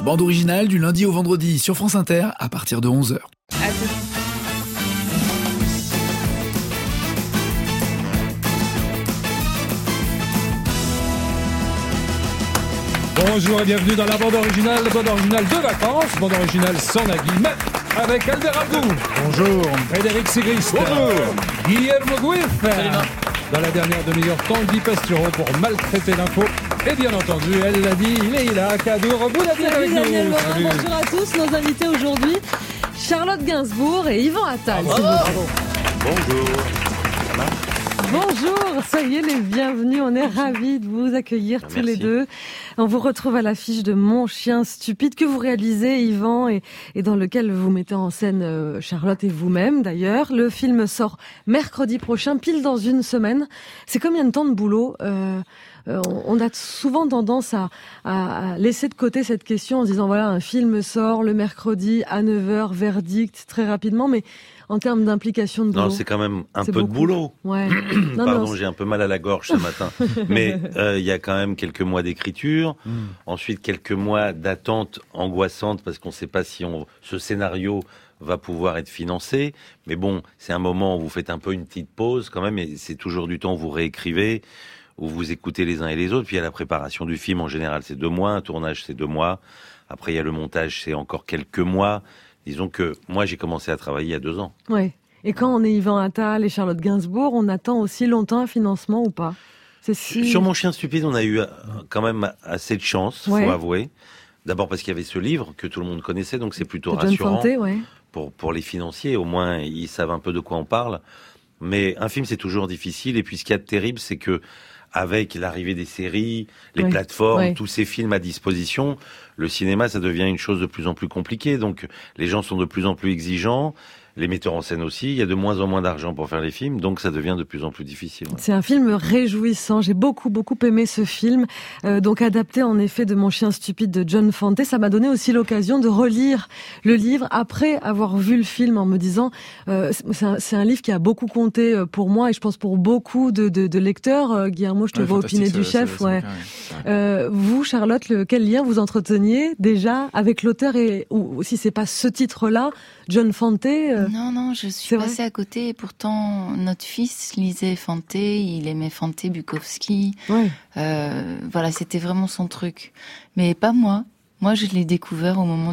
bande originale du lundi au vendredi sur France Inter à partir de 11h. Bonjour et bienvenue dans la bande originale de vacances, bande originale sans Nagui, mais avec Albert Abdou. Bonjour. Frédéric Sigrist. Bonjour. Guillermo Guif. Dans la dernière demi-heure, Tanguy Pastureau pour maltraiter l'info. Et bien entendu, elle l'a dit, Leïla Kadour Bouladi avec nous. Daniel Morin, bonjour à tous. Nos invités aujourd'hui, Charlotte Gainsbourg et Yvan Attal. Bonjour. Bonjour, soyez les bienvenus. On est ravis de vous accueillir tous les deux. On vous retrouve à l'affiche de Mon chien stupide que vous réalisez, Yvan, et dans lequel vous mettez en scène Charlotte et vous-même d'ailleurs. Le film sort mercredi prochain, pile dans une semaine. C'est combien de temps de boulot on a souvent tendance à laisser de côté cette question en se disant voilà, un film sort le mercredi à 9h, verdict, très rapidement, mais en termes d'implication de boulot. Non, c'est quand même un peu de boulot. Ouais. Pardon, j'ai un peu mal à la gorge ce matin. Mais il y a quand même quelques mois d'écriture, ensuite quelques mois d'attente angoissante parce qu'on ne sait pas si ce scénario va pouvoir être financé. Mais bon, c'est un moment où vous faites un peu une petite pause quand même, et c'est toujours du temps où vous réécrivez, où vous écoutez les uns et les autres. Puis il y a la préparation du film, en général c'est 2 mois, un tournage c'est 2 mois. Après il y a le montage, c'est encore quelques mois. Disons que moi, j'ai commencé à travailler il y a 2 ans. Ouais. Et quand on est Yvan Attal et Charlotte Gainsbourg, on attend aussi longtemps un financement ou pas? Sur Mon chien stupide, on a eu quand même assez de chance, faut avouer. D'abord parce qu'il y avait ce livre que tout le monde connaissait, donc c'est plutôt rassurant pour les financiers. Au moins, ils savent un peu de quoi on parle. Mais un film, c'est toujours difficile. Et puis, ce qu'il y a de terrible, c'est que avec l'arrivée des séries, les plateformes, tous ces films à disposition, le cinéma, ça devient une chose de plus en plus compliquée. Donc, les gens sont de plus en plus exigeants. Les metteurs en scène aussi, il y a de moins en moins d'argent pour faire les films, donc ça devient de plus en plus difficile. C'est un film réjouissant, j'ai beaucoup aimé ce film, donc adapté en effet de Mon chien stupide de John Fante. Ça m'a donné aussi l'occasion de relire le livre après avoir vu le film en me disant, c'est un livre qui a beaucoup compté pour moi et je pense pour beaucoup de lecteurs. Guillermo, je te vois opiner du chef. Vous, Charlotte, quel lien vous entreteniez déjà avec l'auteur ou si c'est pas ce titre-là, John Fante Non, je suis passée à côté. Et pourtant, notre fils lisait Fante, il aimait Fante, Bukowski. Voilà, c'était vraiment son truc. Mais pas moi. Moi, je l'ai découvert au moment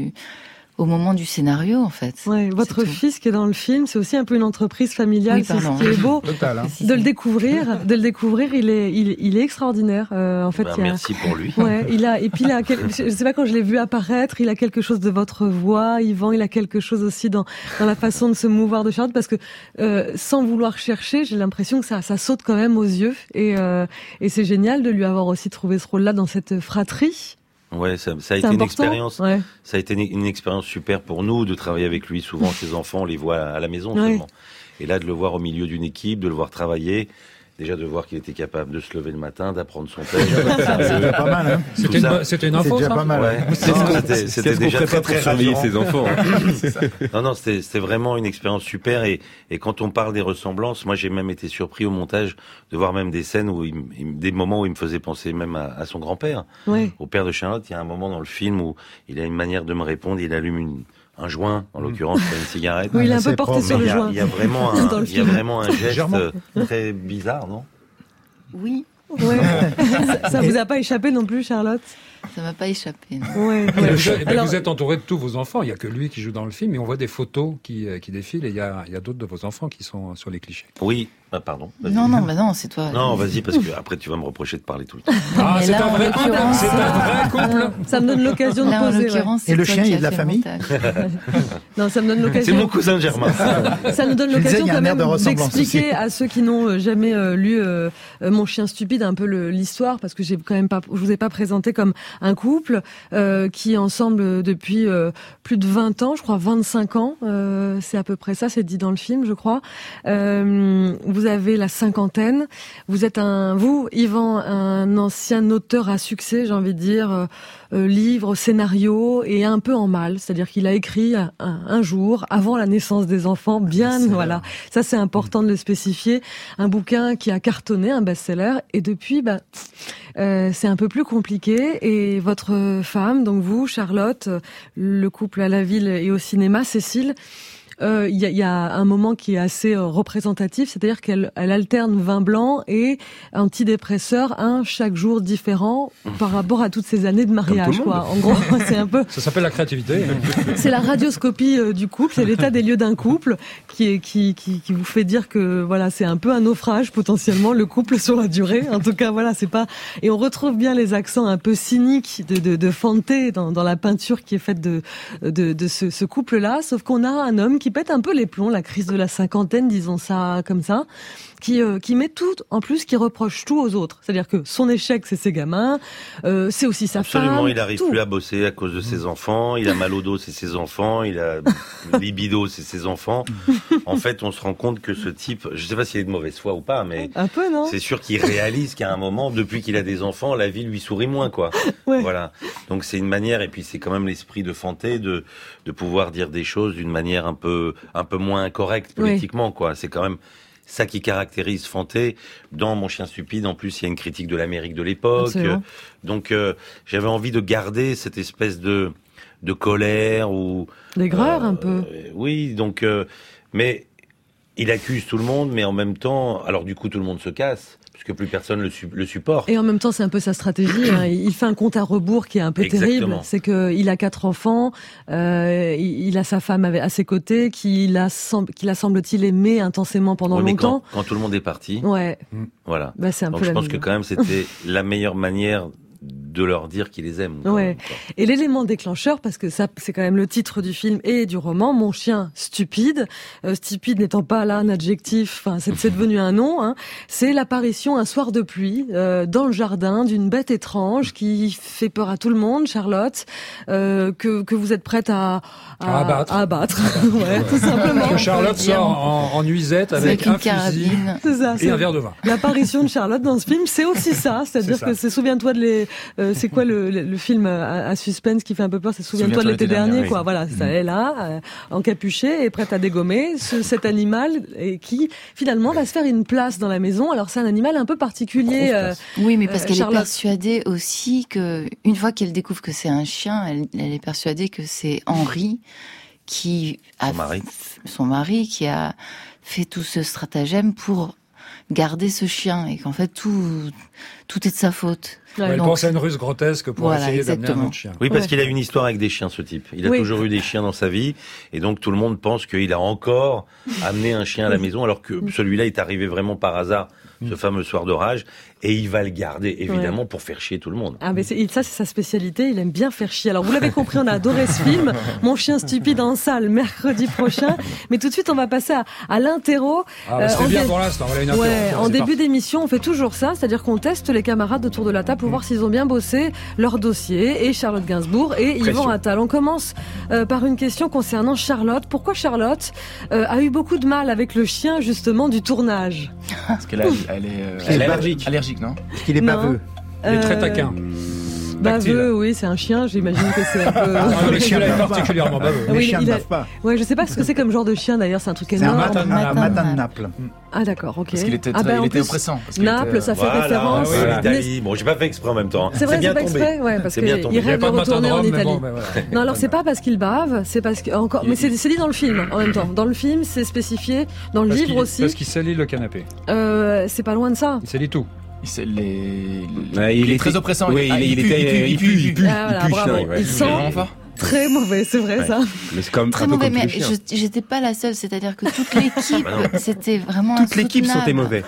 du scénario, en fait. Ouais, votre fils qui est dans le film, c'est aussi un peu une entreprise familiale. C'est ce qui est beau. Total, hein. De le découvrir, il est extraordinaire. En fait, merci pour lui. Ouais, je sais pas, quand je l'ai vu apparaître, il a quelque chose de votre voix, Yvan, il a quelque chose aussi dans la façon de se mouvoir de Charlotte, parce que sans vouloir chercher, j'ai l'impression que ça saute quand même aux yeux, et c'est génial de lui avoir aussi trouvé ce rôle-là dans cette fratrie. Ouais, ça a été une expérience. Ouais. Ça a été une expérience super pour nous de travailler avec lui. Souvent, ses enfants, on les voit à la maison seulement. Et là, de le voir au milieu d'une équipe, de le voir travailler, déjà de voir qu'il était capable de se lever le matin, d'apprendre son texte. C'est déjà pas mal, hein. C'était une info, c'est déjà ça pas mal. Ouais. C'était déjà très surveiller ses enfants. Non, c'était vraiment une expérience super. Et quand on parle des ressemblances, moi, j'ai même été surpris au montage de voir même des scènes des moments où il me faisait penser même à son grand-père, au père de Charlotte. Il y a un moment dans le film où il a une manière de me répondre. Il allume un joint, en l'occurrence, pas une cigarette. Oui, il est un peu porté sur le joint. Il y a vraiment un geste très bizarre, non? Oui. Ouais. Ça vous a pas échappé non plus, Charlotte? Ça m'a pas échappé. Vous êtes entouré de tous vos enfants. Il n'y a que lui qui joue dans le film, et on voit des photos qui défilent, et il y a d'autres de vos enfants qui sont sur les clichés. Oui. Pardon. Non, c'est toi. Non, vas-y, parce que après tu vas me reprocher de parler tout le temps. C'est un vrai couple. Ça me donne l'occasion de poser. Et le chien, il est de la famille? Non, ça me donne l'occasion. C'est mon cousin Germain. Ça nous donne l'occasion quand même d'expliquer à ceux qui n'ont jamais lu Mon chien stupide un peu l'histoire, parce que je vous ai pas présenté comme un couple qui est ensemble depuis plus de 20 ans, je crois 25 ans. C'est à peu près ça, c'est dit dans le film, je crois. vous avez la cinquantaine. Vous êtes vous, Yvan, un ancien auteur à succès, j'ai envie de dire, livres, scénarios, et un peu en mal. C'est-à-dire qu'il a écrit un jour, avant la naissance des enfants, voilà. Ça, c'est important de le spécifier. Un bouquin qui a cartonné, un best-seller, et depuis, c'est un peu plus compliqué. Et votre femme, donc vous, Charlotte, le couple à la ville et au cinéma, Cécile, il y a un moment qui est assez représentatif, c'est-à-dire qu'elle alterne vin blanc et antidépresseur, chaque jour différent par rapport à toutes ces années de mariage, quoi. En gros, c'est un peu. Ça s'appelle la créativité. C'est la radioscopie du couple, c'est l'état des lieux d'un couple qui vous fait dire que voilà, c'est un peu un naufrage potentiellement le couple sur la durée. En tout cas, voilà, c'est pas. Et on retrouve bien les accents un peu cyniques de Fante dans la peinture qui est faite de ce couple-là, sauf qu'on a un homme qui pète un peu les plombs, la crise de la cinquantaine, disons ça comme ça, qui met tout, en plus, qui reproche tout aux autres. C'est-à-dire que son échec, c'est ses gamins, c'est aussi sa femme. Absolument, il n'arrive plus à bosser à cause de ses enfants, il a mal au dos, c'est ses enfants, il a libido, c'est ses enfants. En fait, on se rend compte que ce type, je sais pas s'il est de mauvaise foi ou pas, mais un peu, non ? C'est sûr qu'il réalise qu'à un moment, depuis qu'il a des enfants, la vie lui sourit moins, quoi. Ouais. Voilà. Donc c'est une manière, et puis c'est quand même l'esprit de Fante de pouvoir dire des choses d'une manière un peu moins correcte politiquement, quoi. C'est quand même ça qui caractérise Fante. Dans Mon chien stupide, en plus, il y a une critique de l'Amérique de l'époque. Donc, j'avais envie de garder cette espèce de colère ou d'aigreur un peu. Oui, donc, mais il accuse tout le monde, mais en même temps, alors du coup, tout le monde se casse. Parce que plus personne le supporte. Et en même temps, c'est un peu sa stratégie. Il fait un compte à rebours qui est un peu terrible. C'est qu'il a 4 enfants, il a sa femme à ses côtés, qu'il a semble-t-il aimé intensément pendant longtemps. Quand tout le monde est parti. Ouais. Voilà. C'est un Donc peu je pense que quand même c'était la meilleure manière de leur dire qu'ils les aiment. Ouais. Et l'élément déclencheur, parce que ça, c'est quand même le titre du film et du roman, Mon chien stupide. Stupide n'étant pas là un adjectif, enfin, c'est devenu un nom, hein. C'est l'apparition un soir de pluie, dans le jardin d'une bête étrange qui fait peur à tout le monde, Charlotte, que vous êtes prête à abattre. Ouais, tout simplement. Que Charlotte sort en nuisette avec un fusil et un verre de vin. L'apparition de Charlotte dans ce film, c'est aussi ça. C'est-à-dire que souviens-toi c'est quoi le film à suspense qui fait un peu peur? C'est Souviens-toi de l'été dernier, quoi. Voilà, ça est là, encapuché et prête à dégommer cet animal qui finalement va se faire une place dans la maison. Alors c'est un animal un peu particulier. Oui, mais parce qu'elle est persuadée aussi que une fois qu'elle découvre que c'est un chien, elle est persuadée que c'est Henri son mari qui a fait tout ce stratagème pour garder ce chien et qu'en fait tout est de sa faute. Ouais, elle pense à une ruse grotesque pour essayer d'amener un autre chien. Oui, parce qu'il a une histoire avec des chiens, ce type. Il a toujours eu des chiens dans sa vie, et donc tout le monde pense qu'il a encore amené un chien à la maison, alors que celui-là est arrivé vraiment par hasard, ce fameux soir d'orage, et il va le garder, évidemment, pour faire chier tout le monde. Ah, mais ça, c'est sa spécialité, il aime bien faire chier. Alors, vous l'avez compris, on a adoré ce film, Mon chien stupide en salle, mercredi prochain. Mais tout de suite, on va passer à l'interro. C'est bien pour l'instant, voilà une interro. En début d'émission, on fait toujours ça, c'est-à-dire qu'on teste les camarades autour de la table pour voir s'ils ont bien bossé leur dossier, et Charlotte Gainsbourg et Yvan Attal. On commence par une question concernant Charlotte. Pourquoi Charlotte a eu beaucoup de mal avec le chien, justement, du tournage? Parce qu'elle est allergique, non? Parce qu'il est baveux. Il est très taquin. Baveux, oui, c'est un chien, j'imagine que c'est un peu... Le chien est particulièrement baveux. Les chiens ne bavent pas. Ouais, je sais pas ce que c'est comme genre de chien d'ailleurs, c'est un truc énorme. C'est un matin de Naples. Ah d'accord, ok. Parce qu'il était oppressant. Naples, ça fait référence. L'Italie. Bon, j'ai pas fait exprès en même temps. C'est vrai, c'est pas exprès, ouais, parce qu'il rêve de retourner en Italie. Non, alors c'est pas parce qu'il bave, c'est parce que encore, mais c'est dit dans le film en même temps. Dans le film, c'est spécifié, dans le livre aussi. Parce qu'il salit le canapé. C'est pas loin de ça. Il salit tout. Il est très oppressant. Oui, il pue. Il sent très mauvais, c'est vrai ça. Mais c'est comme très mauvais, mais j'étais pas la seule, c'est-à-dire que toute l'équipe, c'était vraiment toute l'équipe sentait mauvais.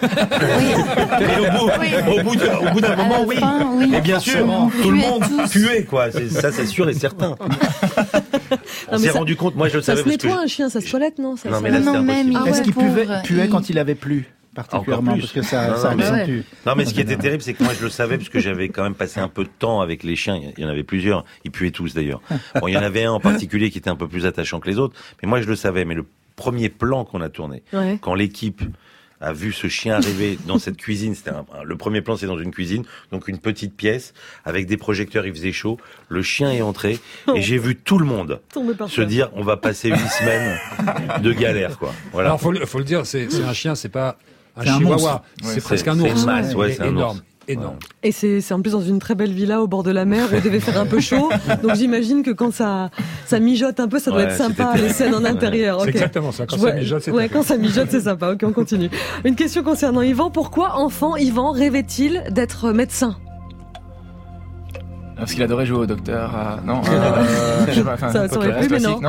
Au bout d'un moment, oui. Et bien sûr, tout le monde puait, quoi. Ça, c'est sûr et certain. On s'est rendu compte, moi je le savais. Ça se nettoie un chien, ça se toilette, non? Non, même. Est-ce qu'il puait quand il avait plu? Particulièrement, parce que ça accentue. Non, mais ce qui était terrible, c'est que moi je le savais, parce que j'avais quand même passé un peu de temps avec les chiens. Il y en avait plusieurs, ils puaient tous d'ailleurs. Bon, il y en avait un en particulier qui était un peu plus attachant que les autres, mais moi je le savais. Mais le premier plan qu'on a tourné, quand l'équipe a vu ce chien arriver dans cette cuisine. Le premier plan, c'est dans une cuisine, donc une petite pièce avec des projecteurs. Il faisait chaud. Le chien est entré et j'ai vu tout le monde se dire on va passer 8 semaines de galère, quoi. Voilà. Alors faut le dire, c'est un chien, c'est pas un chihuahua, c'est presque un ours. C'est énorme. Et c'est en plus dans une très belle villa au bord de la mer où il devait faire un peu chaud. Donc j'imagine que quand ça mijote un peu, ça doit être sympa, les scènes en intérieur. C'est okay. exactement ça. Quand ça mijote, c'est quand ça mijote, c'est sympa. Ok, on continue. Une question concernant Yvan. Pourquoi enfant Yvan rêvait-il d'être médecin? Parce qu'il adorait jouer au docteur. Non, je sais pas. Ça aurait pu, mais non.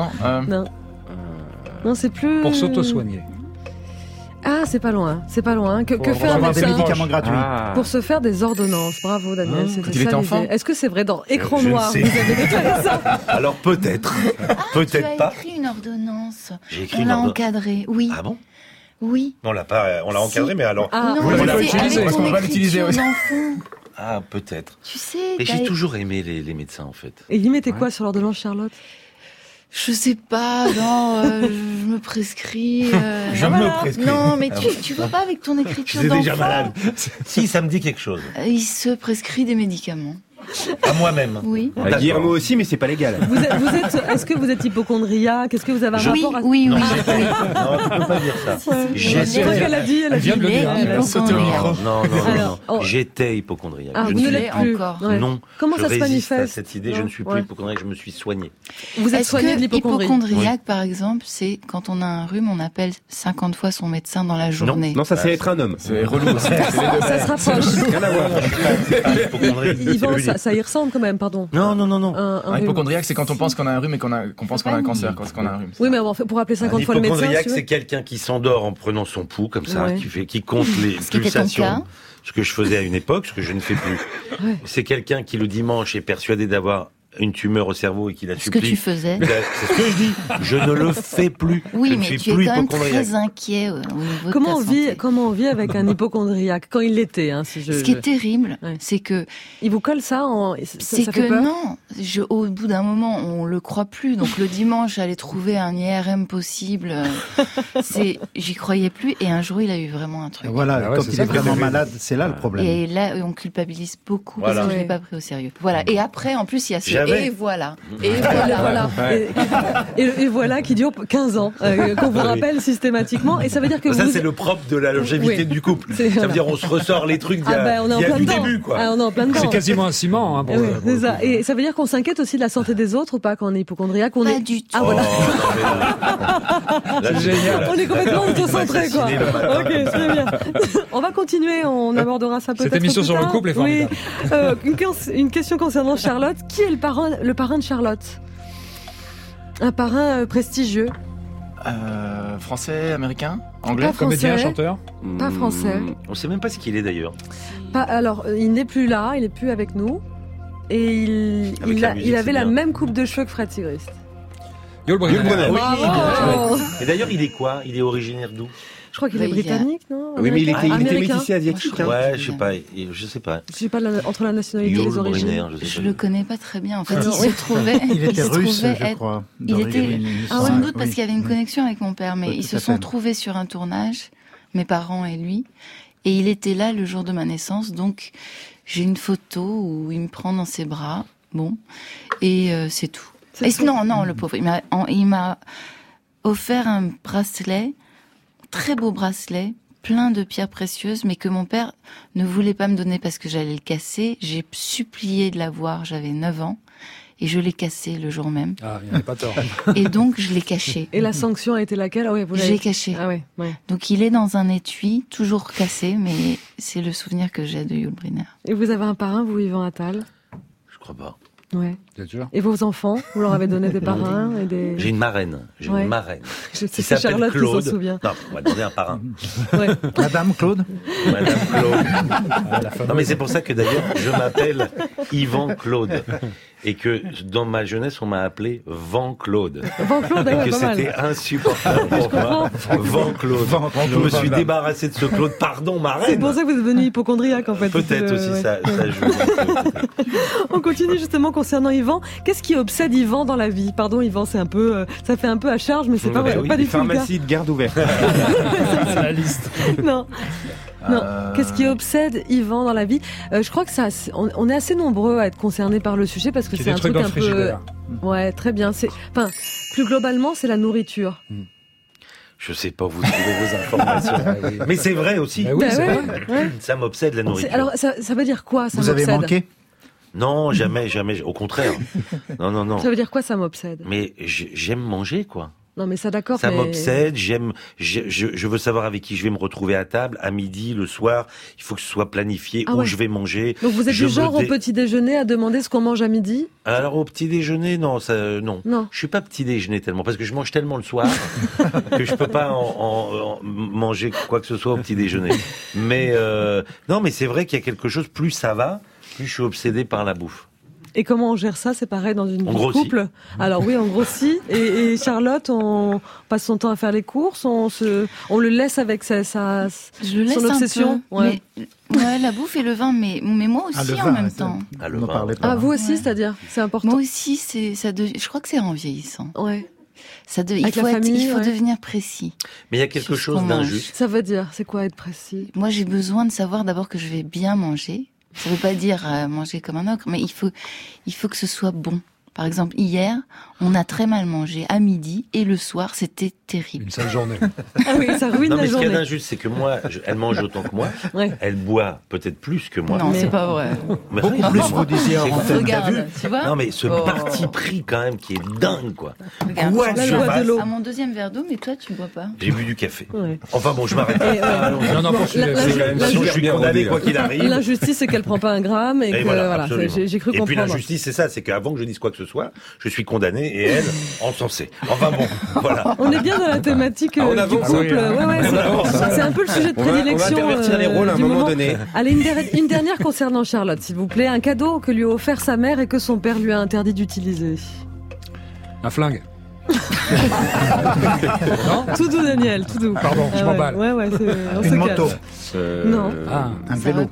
Non, c'est plus. Pour s'auto-soigner. Ah, c'est pas loin. Que faire avoir des médicaments gratuits. Pour se faire des ordonnances. Bravo, Daniel. Quand il était enfant. Est-ce que c'est vrai dans Écran Noir? Vous avez déclaré ça? Alors peut-être. Peut-être pas. Tu as écrit une ordonnance. On l'a encadrée. Oui. Ah bon? Oui. On l'a pas. On l'a encadré, mais alors. Non, on l'a utilisé. Parce qu'on va l'utiliser aussi. Ah, peut-être. Tu sais. Mais j'ai toujours aimé les médecins, en fait. Et il mettait quoi sur l'ordonnance, Charlotte? Je sais pas, non, je me prescris. prescris. Non, mais tu vas pas avec ton écriture d'enfant. Je suis déjà malade. Si, ça me dit quelque chose. Il se prescrit des médicaments. À moi-même. Oui. À Guillermo aussi, mais c'est pas légal. Est-ce que vous êtes hypochondriaque? Est-ce que vous avez un rapport à... Oui. Non, tu peux pas dire ça. C'est quoi qu'elle a dit? Elle vient de le dire. Non. J'étais hypochondriaque. Vous ne l'êtes plus encore. Non. Comment ça se manifeste? à cette idée. Je ne suis plus hypochondriaque. Je me suis soigné. Vous êtes soigné de l'hypochondrie? Hypochondriaque, par exemple, c'est quand on a un rhume, on appelle 50 fois son médecin dans la journée. Non, ça c'est être un homme. C'est relou aussi. Ça se rapproche. Rien à voir. Yvan, ça y ressemble quand même, pardon. Non. Un hypochondriaque, c'est quand on pense qu'on a un rhume et qu'on pense qu'on a un cancer, quand on a un rhume. Oui, mais pour appeler 50 fois le médecin. Hypochondriaque, c'est quelqu'un qui s'endort en prenant son pouls, comme ça, qui compte les pulsations. Ce que je faisais à une époque, ce que je ne fais plus. C'est quelqu'un qui, le dimanche, est persuadé d'avoir une tumeur au cerveau et qui la supplie. Ce que tu faisais. C'est ce que je dis. Je ne le fais plus. Oui, mais tu es quand même très inquiet au niveau de ta santé. Comment on vit avec un hypochondriaque quand il l'était, Ce qui est terrible, c'est que il vous colle ça c'est ça que fait peur. non, au bout d'un moment, on le croit plus. Donc le dimanche, j'allais trouver un IRM possible. J'y croyais plus. Et un jour, il a eu vraiment un truc. Voilà, quand il est vraiment malade, c'est là le problème. Et là, on culpabilise beaucoup parce que je l'ai pas pris au sérieux. Voilà. Et après, en plus, il y a ce et voilà. Et voilà qui dure 15 ans, qu'on vous rappelle systématiquement. Et ça veut dire que ça, c'est le propre de la longévité du couple. Ça veut dire on se ressort les trucs d'il y a du début, quoi. On est en plein dedans. C'est quasiment un ciment. C'est ça. Et ça veut dire qu'on s'inquiète aussi de la santé des autres ou pas quand on est hypochondriaque? Pas du tout. Ah voilà. C'est génial. On est complètement autocentré, quoi. Ok, très bien. On va continuer. On abordera ça peut-être. Cette émission sur le couple est formidable. Une question concernant Charlotte. Qui est le parrain de Charlotte? Un parrain prestigieux. Français, américain, anglais, pas français, comédien, chanteur. Pas français. On sait même pas ce qu'il est d'ailleurs. Alors, il n'est plus là, il est plus avec nous, et il avait la même coupe de cheveux que Fred Sigrist. Yul Brynner. Et d'ailleurs, il est quoi? Il est originaire d'où? Je crois qu'il est britannique, non? Oui, mais il était métissé asiatique. Ouais, je sais pas. Je sais pas entre la nationalité et les origines. Je le connais pas très bien. En fait, il se trouvait. Il était russe, je crois. Il était sans doute parce qu'il y avait une connexion avec mon père, mais ils se sont trouvés sur un tournage, mes parents et lui, et il était là le jour de ma naissance. Donc j'ai une photo où il me prend dans ses bras. Bon, et c'est tout. Non, le pauvre, il m'a offert un bracelet. Très beau bracelet, plein de pierres précieuses, mais que mon père ne voulait pas me donner parce que j'allais le casser. J'ai supplié de l'avoir, j'avais 9 ans, et je l'ai cassé le jour même. Ah, il n'y avait pas tort. Et donc, je l'ai caché. Et la sanction a été laquelle? J'ai caché. Ah ouais. Donc, il est dans un étui, toujours cassé, mais c'est le souvenir que j'ai de Yul Brynner. Et vous avez un parrain, vous, Yvan Attal? Je crois pas. Ouais. Bien sûr. Et vos enfants, vous leur avez donné des parrains et des... J'ai une marraine. Je sais que c'est Charlotte Claude. qui s'en souvient. Non, on va demander un parrain. Madame Claude. Madame Claude. Non, mais c'est pour ça que d'ailleurs, je m'appelle Yvan Claude. Et que dans ma jeunesse, on m'a appelé Van-Claude. Van-Claude, et que c'était insupportable pour moi. Van-Claude. Je me suis débarrassé de ce Claude. Pardon, ma reine. C'est pour ça que vous êtes devenu hypochondriaque, en fait. Peut-être aussi, ça joue. On continue justement concernant Yvan. Qu'est-ce qui obsède Yvan dans la vie? Pardon, Yvan, c'est un peu, ça fait un peu à charge, mais c'est pas du tout le cas. Pharmacie de garde ouverte. La liste. Non. Non. Qu'est-ce qui obsède Yvan dans la vie? Je crois que on est assez nombreux à être concernés par le sujet parce que c'est un truc un peu. Ouais, très bien. Plus globalement, c'est la nourriture. Je sais pas où vous trouvez vos informations. Mais c'est vrai aussi. Oui, c'est vrai. Ça m'obsède la nourriture. Alors, ça veut dire quoi, ça m'obsède? Vous avez manqué? Non, jamais. Au contraire. Non. Ça veut dire quoi, ça m'obsède? Mais j'aime manger, quoi. Non, mais ça, d'accord. Ça m'obsède. Je veux savoir avec qui je vais me retrouver à table, à midi, le soir. Il faut que ce soit planifié où je vais manger. Donc vous êtes du genre au petit déjeuner à demander ce qu'on mange à midi? Alors au petit déjeuner, non. Je suis pas petit déjeuner tellement parce que je mange tellement le soir que je peux pas en manger quoi que ce soit au petit déjeuner. Mais non, mais c'est vrai qu'il y a quelque chose. Plus ça va, plus je suis obsédé par la bouffe. Et comment on gère ça? C'est pareil dans une vie de couple? Alors oui, on grossit. Et Charlotte, on passe son temps à faire les courses, on le laisse avec son obsession. Ouais. Mais, la bouffe et le vin, mais moi aussi en même temps. Vous aussi, c'est-à-dire, c'est important. Moi aussi, je crois que c'est en vieillissant. Ouais. Il faut devenir précis. Mais il y a quelque chose d'injuste. Ça veut dire, c'est quoi être précis? Moi, j'ai besoin de savoir d'abord que je vais bien manger. Ça veut pas dire manger comme un ogre, mais il faut que ce soit bon. Par exemple, hier, on a très mal mangé à midi et le soir, c'était terrible. Une sale journée. Ah oui, ça ruine la journée. Non, mais ce qu'il y a d'injuste, c'est que moi, elle mange autant que moi. Ouais. Elle boit peut-être plus que moi. Non, c'est pas vrai. Mais beaucoup plus, vous disiez en antenne. Regarde, tu vois. Non, mais ce parti pris quand même qui est dingue, quoi. Regarde, à mon deuxième verre d'eau, mais toi, tu bois pas. J'ai bu du café. Ouais. Enfin bon, je m'arrête. Non, je suis condamné quoi qu'il arrive. L'injustice, c'est qu'elle prend pas un gramme et que voilà, j'ai cru comprendre. Et puis l'injustice, c'est ça, c'est qu'avant que je dise quoi que ce soit, je suis condamné et elle encensée. Enfin bon, voilà. On est bien dans la thématique du couple. C'est un peu le sujet de prédilection. On va intervertir les rôles à un moment donné. Allez, une dernière concernant Charlotte, s'il vous plaît. Un cadeau que lui a offert sa mère et que son père lui a interdit d'utiliser. Un flingue. Non, tout doux, Daniel, tout doux. Pardon, je m'emballe. Ouais, une moto. Non. Un vélo.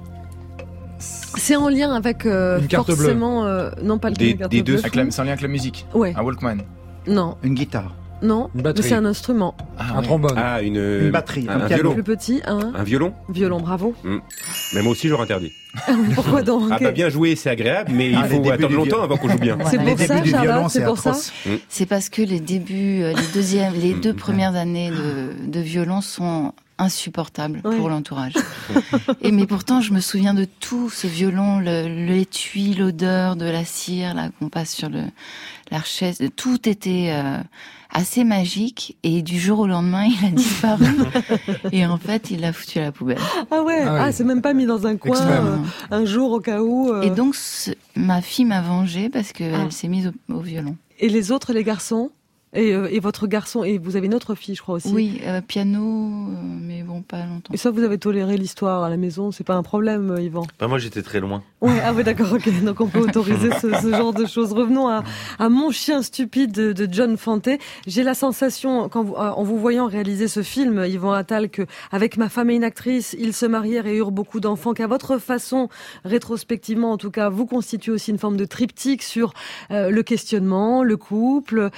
C'est en lien avec forcément non pas le carte bleue. C'est en lien avec la musique. Ouais. Un Walkman. Non. Une guitare. Non. Une batterie. Mais c'est un instrument. Un trombone. Une batterie. Un violon. Plus petit. Un violon. Violon, bravo. Mais moi aussi j'aurais interdit. Pourquoi donc? Bien jouer, c'est agréable, mais il faut attendre longtemps avant qu'on joue bien. C'est pour ça, Charlotte, c'est pour ça. C'est parce que les débuts, les deux premières années de violon sont insupportable pour l'entourage. Mais pourtant, je me souviens de tout ce violon, l'étui, l'odeur de la cire là qu'on passe sur l'archet. Tout était assez magique et du jour au lendemain, il a disparu. Et en fait, il l'a foutu à la poubelle. Ah ouais, c'est même pas mis dans un coin un jour au cas où. Et donc, ma fille m'a vengée parce qu'elle s'est mise au violon. Et les autres, les garçons? Et votre garçon, et vous avez une autre fille, je crois aussi. Oui, piano, mais bon, pas longtemps. Et ça, vous avez toléré l'histoire à la maison, c'est pas un problème, Yvan? Moi, j'étais très loin. Ouais, d'accord, ok. Donc on peut autoriser ce genre de choses. Revenons à Mon chien stupide de John Fante. J'ai la sensation, en vous voyant réaliser ce film, Yvan Attal, que avec ma femme et une actrice, ils se marièrent et eurent beaucoup d'enfants, qu'à votre façon, rétrospectivement en tout cas, vous constituez aussi une forme de triptyque sur le questionnement, le couple,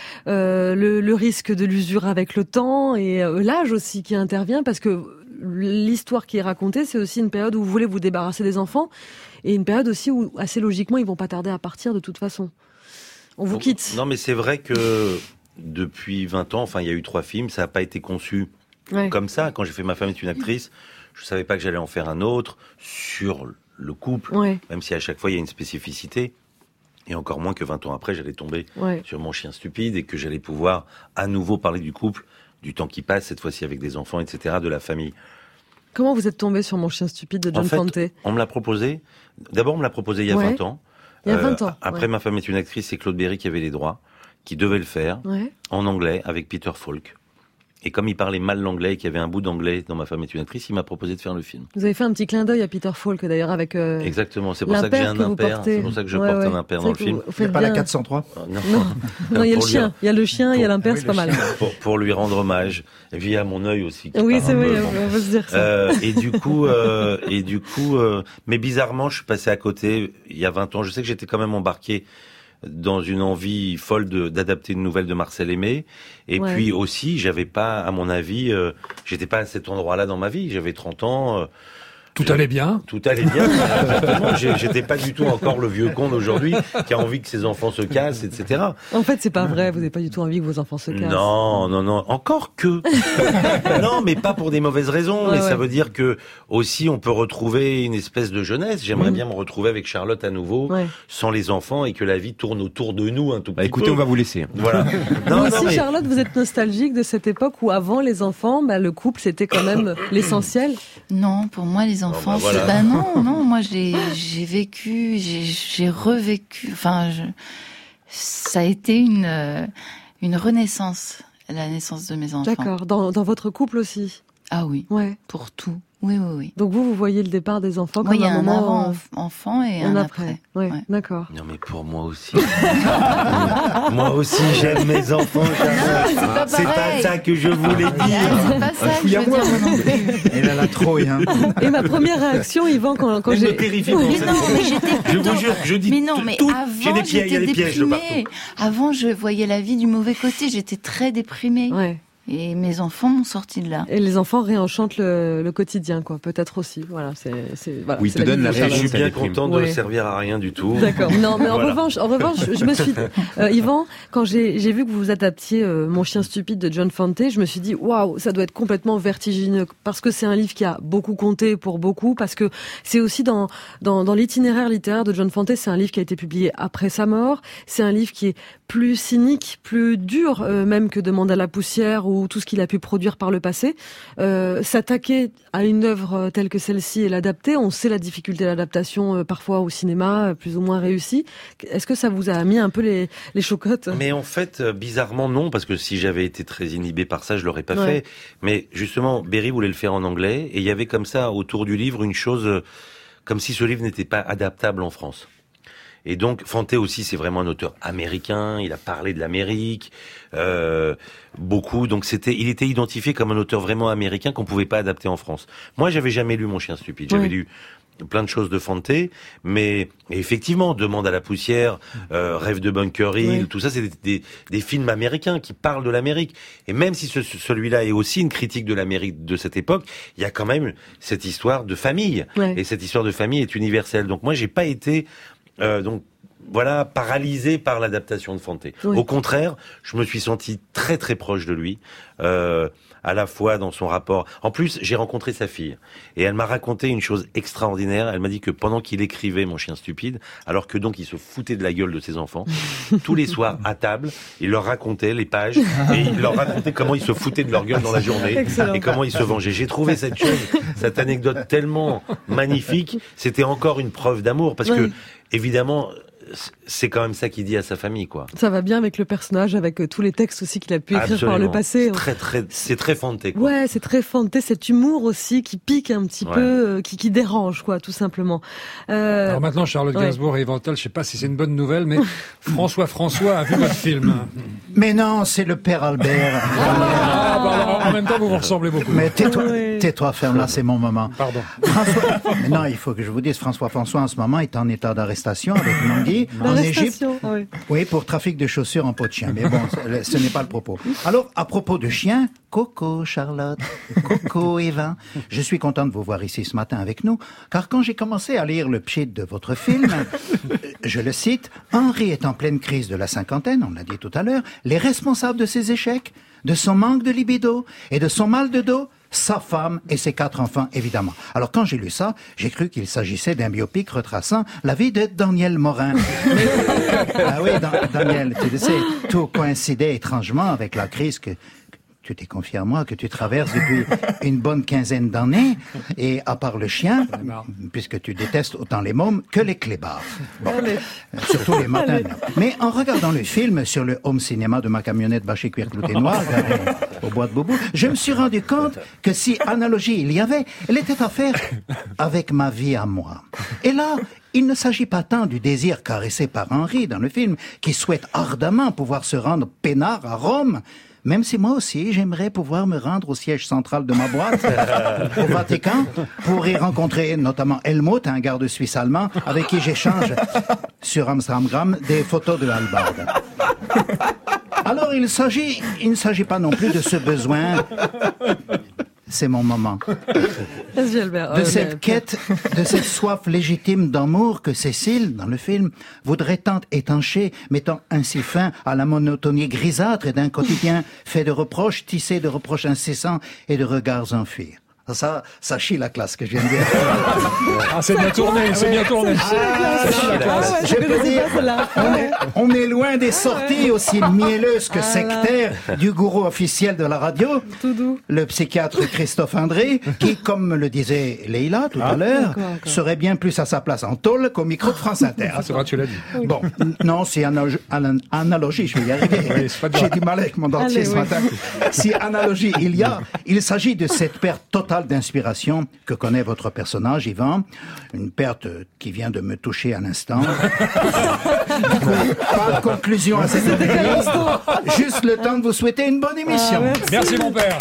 le risque de l'usure avec le temps et l'âge aussi qui intervient, parce que l'histoire qui est racontée, c'est aussi une période où vous voulez vous débarrasser des enfants et une période aussi où, assez logiquement, ils vont pas tarder à partir de toute façon. On vous quitte. Non, mais c'est vrai que depuis 20 ans, il y a eu 3 films, ça n'a pas été conçu comme ça. Quand j'ai fait Ma femme est une actrice, je savais pas que j'allais en faire un autre sur le couple, même si à chaque fois il y a une spécificité. Et encore moins que 20 ans après, j'allais tomber sur Mon chien stupide et que j'allais pouvoir à nouveau parler du couple, du temps qui passe, cette fois-ci avec des enfants, etc., de la famille. Comment vous êtes tombé sur Mon chien stupide de John Fante? On me l'a proposé. D'abord, on me l'a proposé il y a 20 ans. Il y a 20 ans. Après, Ma femme est une actrice, c'est Claude Berry qui avait les droits, qui devait le faire, en anglais, avec Peter Falk. Et comme il parlait mal l'anglais, qu'il y avait un bout d'anglais dans Ma femme est une actrice, il m'a proposé de faire le film. Vous avez fait un petit clin d'œil à Peter Falk d'ailleurs avec exactement, c'est pour ça que j'ai un impair. C'est pour ça que je porte un impair dans le film. Il n'y a pas la 403 Non, il y a le chien. Il y a le chien, il y a l'impair, c'est pas mal. Pour lui rendre hommage. Et puis il y a mon œil aussi. Oui, c'est vrai, on va se dire ça. Et du coup, mais bizarrement, je suis passé à côté il y a 20 ans. Je sais que j'étais quand même embarqué dans une envie folle d'adapter une nouvelle de Marcel Aimé. Et puis aussi, j'avais pas, à mon avis, j'étais pas à cet endroit-là dans ma vie. J'avais 30 ans. Tout allait bien. Tout allait bien. Exactement. J'étais pas du tout encore le vieux con d'aujourd'hui qui a envie que ses enfants se cassent, etc. En fait, c'est pas vrai. Vous n'avez pas du tout envie que vos enfants se cassent. Non. Encore que. Non, mais pas pour des mauvaises raisons. Mais ça veut dire que aussi on peut retrouver une espèce de jeunesse. J'aimerais bien me retrouver avec Charlotte à nouveau, sans les enfants, et que la vie tourne autour de nous un tout petit peu. Écoutez, on va vous laisser. Voilà. Vous aussi, Charlotte, vous êtes nostalgique de cette époque où avant les enfants, le couple c'était quand même l'essentiel. Non, pour moi les enfants, non, moi j'ai vécu, j'ai revécu, ça a été une renaissance, la naissance de mes enfants. D'accord, dans votre couple aussi. Ah oui, pour tout. Oui. Donc vous voyez le départ des enfants comme un moment... avant enfant et un après. Ouais. D'accord. Non mais pour moi aussi. Moi aussi j'aime mes enfants. C'est pas ça que je voulais dire. C'est pas ça que je veux dire non plus. Elle a la trouille. Et ma première réaction, Yvan, quand j'ai... me terrifie pour ça. Je vous jure, je dis mais non, mais tout. Avant, Il y a des pièges de partout. Avant, je voyais la vie du mauvais côté. J'étais très déprimée. Ouais. Et mes enfants m'ont sorti de là. Et les enfants réenchantent le quotidien, quoi. Peut-être aussi. Voilà, voilà. Oui, te donne la Je suis bien content de servir à rien du tout. D'accord. Non, mais en revanche, je me suis, Yvan, quand j'ai vu que vous adaptiez Mon chien stupide de John Fante, je me suis dit, waouh, ça doit être complètement vertigineux, parce que c'est un livre qui a beaucoup compté pour beaucoup, parce que c'est aussi dans l'itinéraire littéraire de John Fante, c'est un livre qui a été publié après sa mort. C'est un livre qui est plus cynique, plus dur, même que Demande à la poussière ou tout ce qu'il a pu produire par le passé. S'attaquer à une œuvre telle que celle-ci et l'adapter, on sait la difficulté de l'adaptation parfois au cinéma, plus ou moins réussie. Est-ce que ça vous a mis un peu les chocottes ? Mais en fait, bizarrement non, parce que si j'avais été très inhibé par ça, je l'aurais pas fait. Mais justement, Berry voulait le faire en anglais, et il y avait comme ça, autour du livre, une chose, comme si ce livre n'était pas adaptable en France. Et donc, Fante aussi, c'est vraiment un auteur américain. Il a parlé de l'Amérique, beaucoup. Donc il était identifié comme un auteur vraiment américain qu'on pouvait pas adapter en France. Moi, j'avais jamais lu Mon chien stupide. J'avais lu plein de choses de Fante, mais effectivement, Demande à la poussière, Rêve de Bunker Hill, tout ça, c'est des films américains qui parlent de l'Amérique. Et même si celui-là est aussi une critique de l'Amérique de cette époque, il y a quand même cette histoire de famille. Et cette histoire de famille est universelle. Donc moi, j'ai pas été paralysé par l'adaptation de Fante. Au contraire, je me suis senti très très proche de lui, à la fois dans son rapport. En plus, j'ai rencontré sa fille, et elle m'a raconté une chose extraordinaire. Elle m'a dit que pendant qu'il écrivait Mon chien stupide, alors que donc il se foutait de la gueule de ses enfants, tous les soirs à table, il leur racontait les pages, et il leur racontait comment il se foutait de leur gueule dans la journée. Excellent. Et comment il se vengeait. J'ai trouvé cette anecdote tellement magnifique. C'était encore une preuve d'amour, parce que évidemment, c'est quand même ça qu'il dit à sa famille, quoi. Ça va bien avec le personnage, avec tous les textes aussi qu'il a pu écrire par le passé. C'est très Fante, quoi. Ouais, c'est très Fante, cet humour aussi qui pique un petit peu, qui dérange, quoi, tout simplement. Alors maintenant, Charlotte Gainsbourg et Yvan Attal, je sais pas si c'est une bonne nouvelle, mais François a vu votre film. Mais non, c'est le père Albert. Alors, en même temps, vous vous ressemblez beaucoup. Mais tais-toi, ferme là, c'est mon moment. Pardon. Mais non, il faut que je vous dise, François en ce moment est en état d'arrestation avec Nangui en Égypte. Oui, pour trafic de chaussures en peau de chien. Mais bon, ce n'est pas le propos. Alors, à propos de chiens, Coco, Charlotte, Coco, Yvan, je suis content de vous voir ici ce matin avec nous, car quand j'ai commencé à lire le pchit de votre film, je le cite, Henri est en pleine crise de la cinquantaine, on l'a dit tout à l'heure, les responsables de ses échecs, de son manque de libido et de son mal de dos, sa femme et ses 4 enfants, évidemment. Alors, quand j'ai lu ça, j'ai cru qu'il s'agissait d'un biopic retraçant la vie de Daniel Morin. Ah oui, Daniel, tu le sais, tout coïncidait étrangement avec la crise que tu t'es confié à moi, que tu traverses depuis une bonne quinzaine d'années, et à part le chien, puisque tu détestes autant les mômes que les clébards. Bon, surtout les matins. Mais en regardant le film sur le home cinéma de ma camionnette bâchée cuir clouté noir, au bois de Boubou, je me suis rendu compte que si analogie il y avait, elle était à faire avec ma vie à moi. Et là, il ne s'agit pas tant du désir caressé par Henri dans le film, qui souhaite ardemment pouvoir se rendre peinard à Rome, même si moi aussi, j'aimerais pouvoir me rendre au siège central de ma boîte, au Vatican, pour y rencontrer notamment Helmut, un garde suisse allemand, avec qui j'échange sur Amsterdam des photos de Halbard. Alors, il ne s'agit pas non plus de ce besoin. C'est mon moment. De cette quête, de cette soif légitime d'amour que Cécile, dans le film, voudrait tant étancher, mettant ainsi fin à la monotonie grisâtre d'un quotidien fait de reproches, tissé de reproches incessants et de regards enfuis. Ça chie la classe que je viens de dire. C'est bien tourné, c'est bien tourné. Je peux dire, on est loin des sorties aussi mielleuses que sectaires du gourou officiel de la radio, le psychiatre Christophe André, qui, comme me le disait Leïla tout à l'heure, serait bien plus à sa place en tôle qu'au micro de France Inter. C'est vrai, tu l'as dit. Bon, non, si analogie, je vais y arriver. J'ai du mal avec mon dentier ce matin. Si analogie il y a, il s'agit de cette perte totale d'inspiration que connaît votre personnage, Yvan. Une perte qui vient de me toucher à l'instant. Pas de conclusion à cette émission. Juste le temps de vous souhaiter une bonne émission. Merci mon père.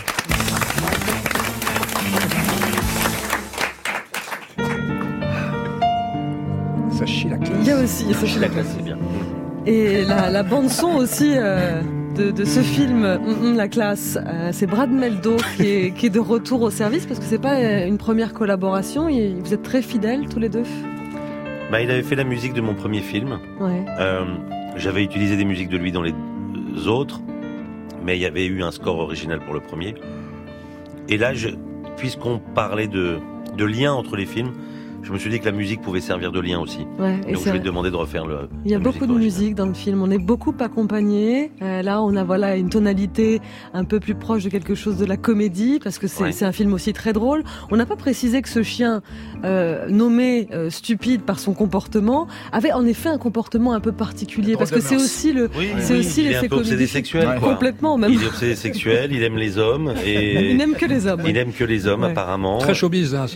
Ça chie la classe. Il y a aussi, ça chie la classe, c'est bien. Et la bande son aussi de ce film, La Classe, c'est Brad Meldo qui est de retour au service, parce que c'est pas une première collaboration. Vous êtes très fidèles tous les deux. Il avait fait la musique de mon premier film. Ouais. J'avais utilisé des musiques de lui dans les autres, mais il y avait eu un score original pour le premier. Et là, puisqu'on parlait de lien entre les films, je me suis dit que la musique pouvait servir de lien aussi. Ouais, donc je lui ai demandé de refaire le. Il y a beaucoup de musique dans le film. On est beaucoup accompagnés. Là, on a une tonalité un peu plus proche de quelque chose de la comédie, parce que c'est un film aussi très drôle. On n'a pas précisé que ce chien, nommé stupide par son comportement, avait en effet un comportement un peu particulier, parce que c'est aussi l'effet comédie sexuel. Complètement même. Il est obsédé sexuel. Il aime les hommes et il n'aime que les hommes. Il aime que les hommes apparemment. Très showbiz, hein,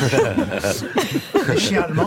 Le chien allemand.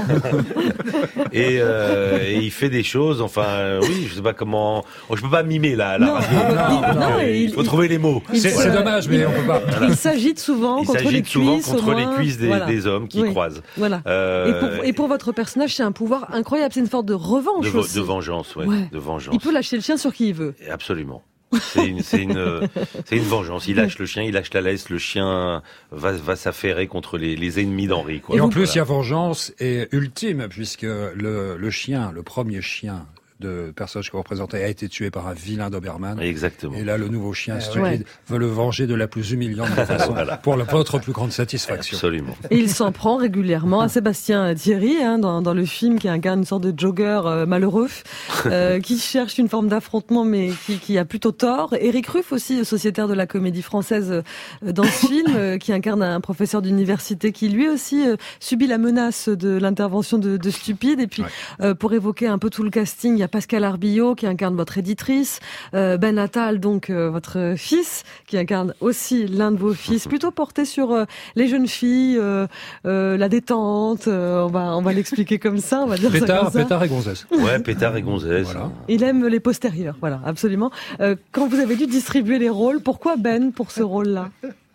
Et il fait des choses, je sais pas comment. Je peux pas mimer la radio. Il faut trouver les mots. C'est dommage, mais on peut pas. Il s'agite souvent contre les cuisses des hommes qui croisent. Voilà. Et pour votre personnage, c'est un pouvoir incroyable. C'est une sorte de revanche aussi. De vengeance, de vengeance. Il peut lâcher le chien sur qui il veut. Absolument. C'est une vengeance. Il lâche le chien, il lâche la laisse. Le chien va s'affairer contre les ennemis d'Henri. Et en plus, il y a vengeance et ultime, puisque le chien, le premier chien de personnage que vous représentez a été tué par un vilain Doberman. Exactement. Et là, le nouveau chien stupide veut le venger de la plus humiliante des façons, pour votre plus grande satisfaction. Absolument. Et il s'en prend régulièrement à Sébastien Thierry, dans le film, qui incarne une sorte de jogger malheureux, qui cherche une forme d'affrontement, mais qui a plutôt tort. Éric Ruff aussi, sociétaire de la Comédie Française dans ce film, qui incarne un professeur d'université qui lui aussi subit la menace de l'intervention de Stupide. Et puis, pour évoquer un peu tout le casting, il y a Pascal Arbillot qui incarne votre éditrice, Ben Attal, donc votre fils, qui incarne aussi l'un de vos fils, plutôt porté sur les jeunes filles, la détente, on va l'expliquer comme ça, on va dire ça comme ça. Pétard et gonzesse. Ouais, pétard et gonzesse. Voilà. Il aime les postérieurs, voilà, absolument. Quand vous avez dû distribuer les rôles, pourquoi Ben pour ce rôle-là?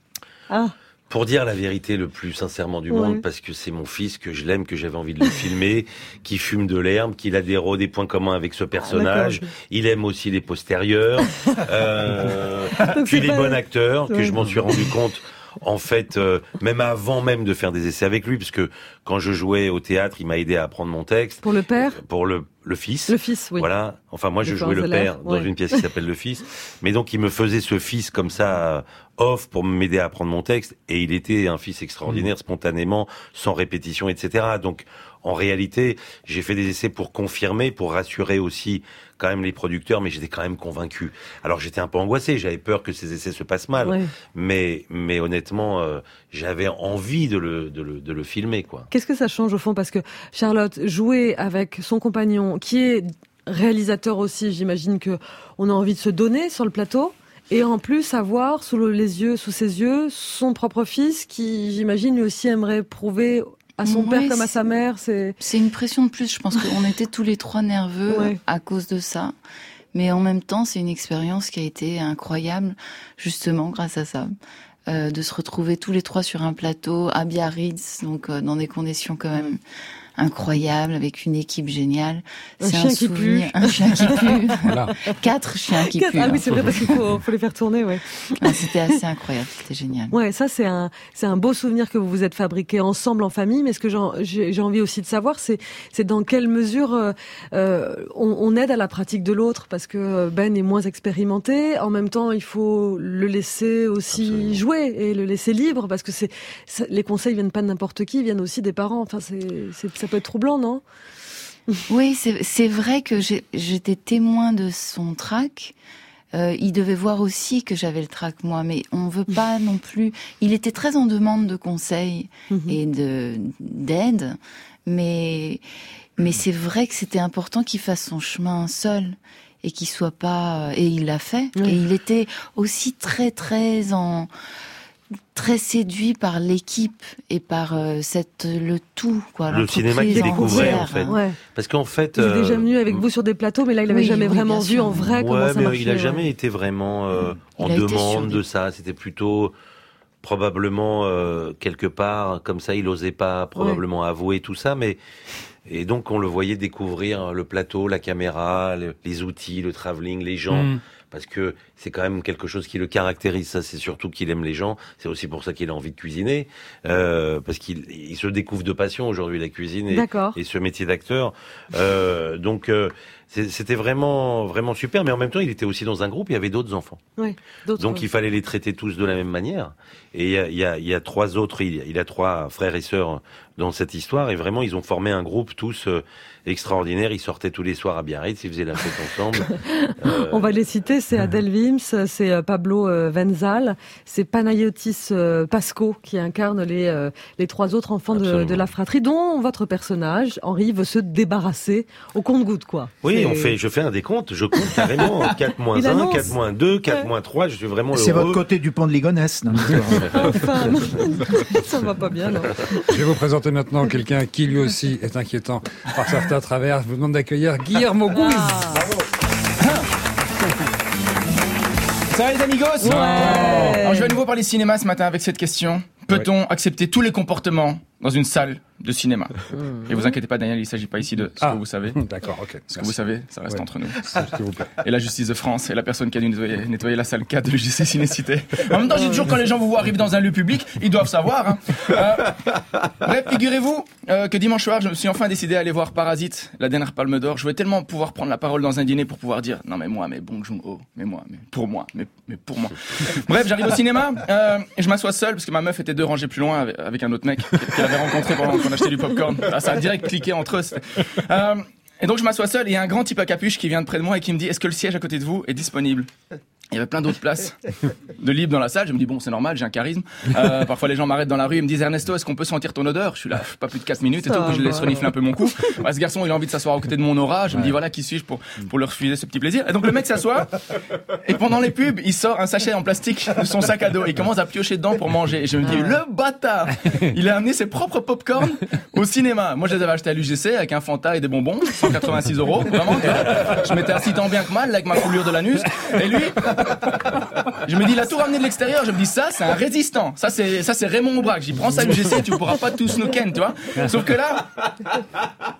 Pour dire la vérité le plus sincèrement du monde, parce que c'est mon fils, que je l'aime, que j'avais envie de le filmer, qui fume de l'herbe, qu'il a des points communs avec ce personnage. Il aime aussi les postérieurs, puis les bons acteurs, que je m'en suis rendu compte. En fait, même avant même de faire des essais avec lui, parce que quand je jouais au théâtre, il m'a aidé à apprendre mon texte. Pour le père? Pour le fils. Le fils, oui. Voilà. Enfin, moi, je jouais le père dans une pièce qui s'appelle Le Fils. Mais donc, il me faisait ce fils comme ça, off, pour m'aider à apprendre mon texte. Et il était un fils extraordinaire, spontanément, sans répétition, etc. Donc, en réalité, j'ai fait des essais pour confirmer, pour rassurer aussi quand même les producteurs, mais j'étais quand même convaincu. Alors j'étais un peu angoissé, j'avais peur que ces essais se passent mal, mais honnêtement, j'avais envie de le filmer, quoi. Qu'est-ce que ça change au fond? Parce que Charlotte, jouer avec son compagnon, qui est réalisateur aussi, j'imagine que on a envie de se donner sur le plateau. Et en plus, avoir sous ses yeux, son propre fils, qui, j'imagine, lui aussi aimerait prouver à son père comme à sa mère. C'est une pression de plus. Je pense qu'on était tous les trois nerveux à cause de ça. Mais en même temps, c'est une expérience qui a été incroyable, justement, grâce à ça. De se retrouver tous les trois sur un plateau à Biarritz, donc dans des conditions quand même incroyables, avec une équipe géniale. C'est un souvenir. Un chien qui pue. Voilà. 4 chiens qui puent. Ah oui, c'est vrai, parce qu'il faut les faire tourner, C'était assez incroyable, c'était génial. Ouais, ça c'est un beau souvenir que vous vous êtes fabriqué ensemble en famille, mais ce que j'ai envie aussi de savoir, c'est dans quelle mesure on aide à la pratique de l'autre, parce que Ben est moins expérimenté, en même temps il faut le laisser aussi jouer et le laisser libre, parce que les conseils viennent pas de n'importe qui, ils viennent aussi des parents. Enfin, ça peut être troublant, non? Oui, c'est vrai que j'étais témoin de son trac. Il devait voir aussi que j'avais le trac, moi, mais on veut pas non plus. Il était très en demande de conseils et d'aide, mais c'est vrai que c'était important qu'il fasse son chemin seul et qu'il soit pas. Et il l'a fait. Et il était aussi très séduit par l'équipe et par le tout, quoi. Le cinéma qu'il découvrait, en fait. Parce qu'en fait, il est déjà venu avec vous sur des plateaux, mais là, il n'avait jamais vraiment vu en vrai comment ça marchait. Il n'a jamais été vraiment en demande de ça. C'était plutôt probablement quelque part comme ça. Il n'osait pas probablement avouer tout ça, mais et donc on le voyait découvrir le plateau, la caméra, les outils, le travelling, les gens. Parce que c'est quand même quelque chose qui le caractérise. Ça, c'est surtout qu'il aime les gens. C'est aussi pour ça qu'il a envie de cuisiner, parce qu'il se découvre de passion aujourd'hui, la cuisine et ce métier d'acteur. Donc c'était vraiment super. Mais en même temps, il était aussi dans un groupe. Il y avait d'autres enfants. Donc il fallait les traiter tous de la même manière. Et il y a 3 autres. Il a 3 frères et sœurs dans cette histoire. Et vraiment, ils ont formé un groupe tous extraordinaire. Ils sortaient tous les soirs à Biarritz. Ils faisaient la fête ensemble. On va les citer. C'est Adèle Wims, c'est Pablo Wenzal, c'est Panayotis Pasco qui incarne les 3 autres enfants de la fratrie, dont votre personnage, Henri, veut se débarrasser au compte-gouttes, quoi. Oui, je fais un décompte, je compte carrément 4 moins 1, 4 moins 2, 4 moins 3, je suis vraiment heureux. C'est votre côté du pont de Ligonnès. Enfin, ça va pas bien, non. Je vais vous présenter maintenant quelqu'un qui lui aussi est inquiétant par certains travers. Je vous demande d'accueillir Guillermo Guiz. Bravo. Ça va les amigos? Alors je vais à nouveau parler cinéma ce matin avec cette question. Peut-on accepter tous les comportements dans une salle de cinéma? Et vous inquiétez pas, Daniel, il ne s'agit pas ici de ce que vous savez. D'accord, ok. Ce que vous savez, ça reste entre nous. S'il vous plaît. Et la justice de France et la personne qui a dû nettoyer la salle 4 de l'UGC Ciné-Cité. En même temps, j'ai toujours, quand les gens vous voient arriver dans un lieu public, ils doivent savoir. Bref, figurez-vous que dimanche soir, je me suis enfin décidé à aller voir Parasite, la dernière Palme d'Or. Je voulais tellement pouvoir prendre la parole dans un dîner pour pouvoir dire non mais moi, mais Bong Joon-ho, mais moi, mais pour moi, mais pour moi. Bref, j'arrive au cinéma et je m'assois seul parce que ma meuf était 2 rangées plus loin avec un autre mec qu'elle avait rencontré pendant qu'on achetait du popcorn. Ça a direct cliqué entre eux. Et donc je m'assois seul et il y a un grand type à capuche qui vient de près de moi et qui me dit: est-ce que le siège à côté de vous est disponible? Il y avait plein d'autres places de libre dans la salle. Je me dis bon, c'est normal, j'ai un charisme. Parfois les gens m'arrêtent dans la rue et me disent: Ernesto, est-ce qu'on peut sentir ton odeur? Je suis là, pas plus de 4 minutes et tout, que je laisse renifler un peu mon cou. Ce garçon, il a envie de s'asseoir à côté de mon aura. Je me dis voilà, qui suis-je pour leur refuser ce petit plaisir? Et donc le mec s'assoit et pendant les pubs, il sort un sachet en plastique de son sac à dos et il commence à piocher dedans pour manger. Et je me dis le bâtard, il a amené ses propres popcorn au cinéma. Moi, je les avais achetés à l'UGC avec un Fanta et des bonbons, 186 €. Vraiment, je m'étais assis tant bien que mal avec ma foulure de l'anus. Et lui, je me dis, il a tout ramené de l'extérieur. Je me dis, ça, c'est un résistant. Ça, c'est Raymond Aubrac. J'y prends ça à l'UGC, tu pourras pas tout snooken, tu vois. Sauf que là,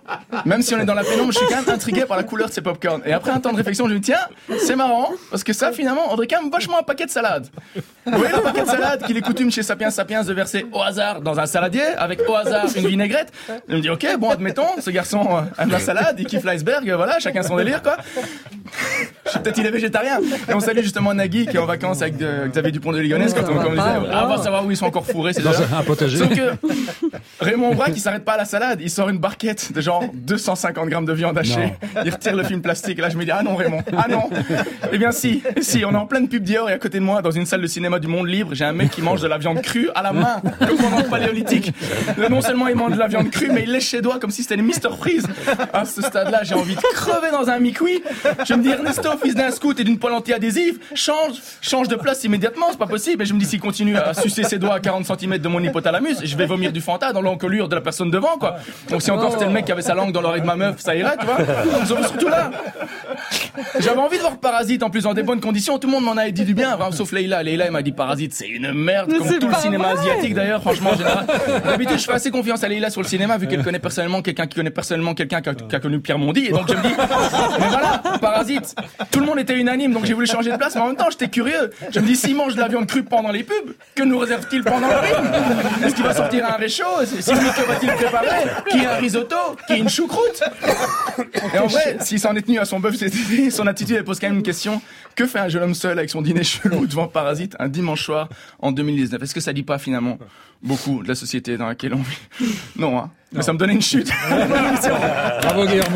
Même si on est dans la pénombre, je suis quand même intrigué par la couleur de ces popcorn. Et après un temps de réflexion, je me dis, tiens, c'est marrant, parce que ça, finalement, on dirait quand même vachement un paquet de salade. Vous voyez le paquet de salade qu'il est coutume chez Sapiens Sapiens de verser au hasard dans un saladier, avec au hasard une vinaigrette. Je me dis, ok, bon, admettons, ce garçon aime la salade, il kiffe l'iceberg, voilà, chacun son délire, quoi. Peut-être il est végétarien. Et on salue justement Nagui, qui est en vacances avec Xavier Dupont de Ligonnès, quand on disait, on va savoir où ils sont encore fourrés, c'est un potager. Sauf que Raymond Braque, il s'arrête pas à la salade, il sort une barquette de genre 250 grammes de viande hachée. Il retire le film plastique. Et là, je me dis, ah non, Raymond, ah non. Eh bien, si, on est en pleine pub Dior et à côté de moi, dans une salle de cinéma du Monde Libre, j'ai un mec qui mange de la viande crue à la main, comme pendant le paléolithique. Non seulement il mange de la viande crue, mais il lèche ses doigts comme si c'était les Mr Freeze. À ce stade-là, j'ai envie de crever dans un mi-cuit. Je me dis, Ernesto, fils d'un scout et d'une poêle anti-adhésive, change de place immédiatement, c'est pas possible. Et je me dis, s'il continue à sucer ses doigts à 40 cm de mon hypothalamus, je vais vomir du Fanta dans l'encolure de la personne devant, quoi. Donc si encore c'était le mec qui avait sa langue dans l'oreille de ma meuf, ça irait, tu vois. Donc, surtout là, j'avais envie de voir Parasite en plus dans des bonnes conditions. Tout le monde m'en avait dit du bien, sauf Leïla. Leïla, elle m'a dit Parasite, c'est une merde, comme tout le cinéma asiatique d'ailleurs, franchement, en général. D'habitude, je fais assez confiance à Leïla sur le cinéma, vu qu'elle connaît personnellement quelqu'un qui a connu Pierre Mondy. Et donc je me dis, mais voilà, Parasite, tout le monde était unanime, donc j'ai voulu changer de place, mais en même temps, j'étais curieux. Je me dis, s'il mange de la viande crue pendant les pubs, que nous réserve-t-il pendant le rythme? Est-ce qu'il va sortir un réchaud? Si oui, que va-t-il préparer? Qui est un risotto? Qui est une choucroute? Et en vrai, s'il s'en est tenu à son bœuf cet été, son attitude, elle pose quand même une question. Que fait un jeune homme seul avec son dîner chelou devant Parasite un dimanche soir en 2019? Est-ce que ça dit pas finalement beaucoup de la société dans laquelle on vit? Non, hein. Mais ça me donnait une chute. Bravo Guillermo.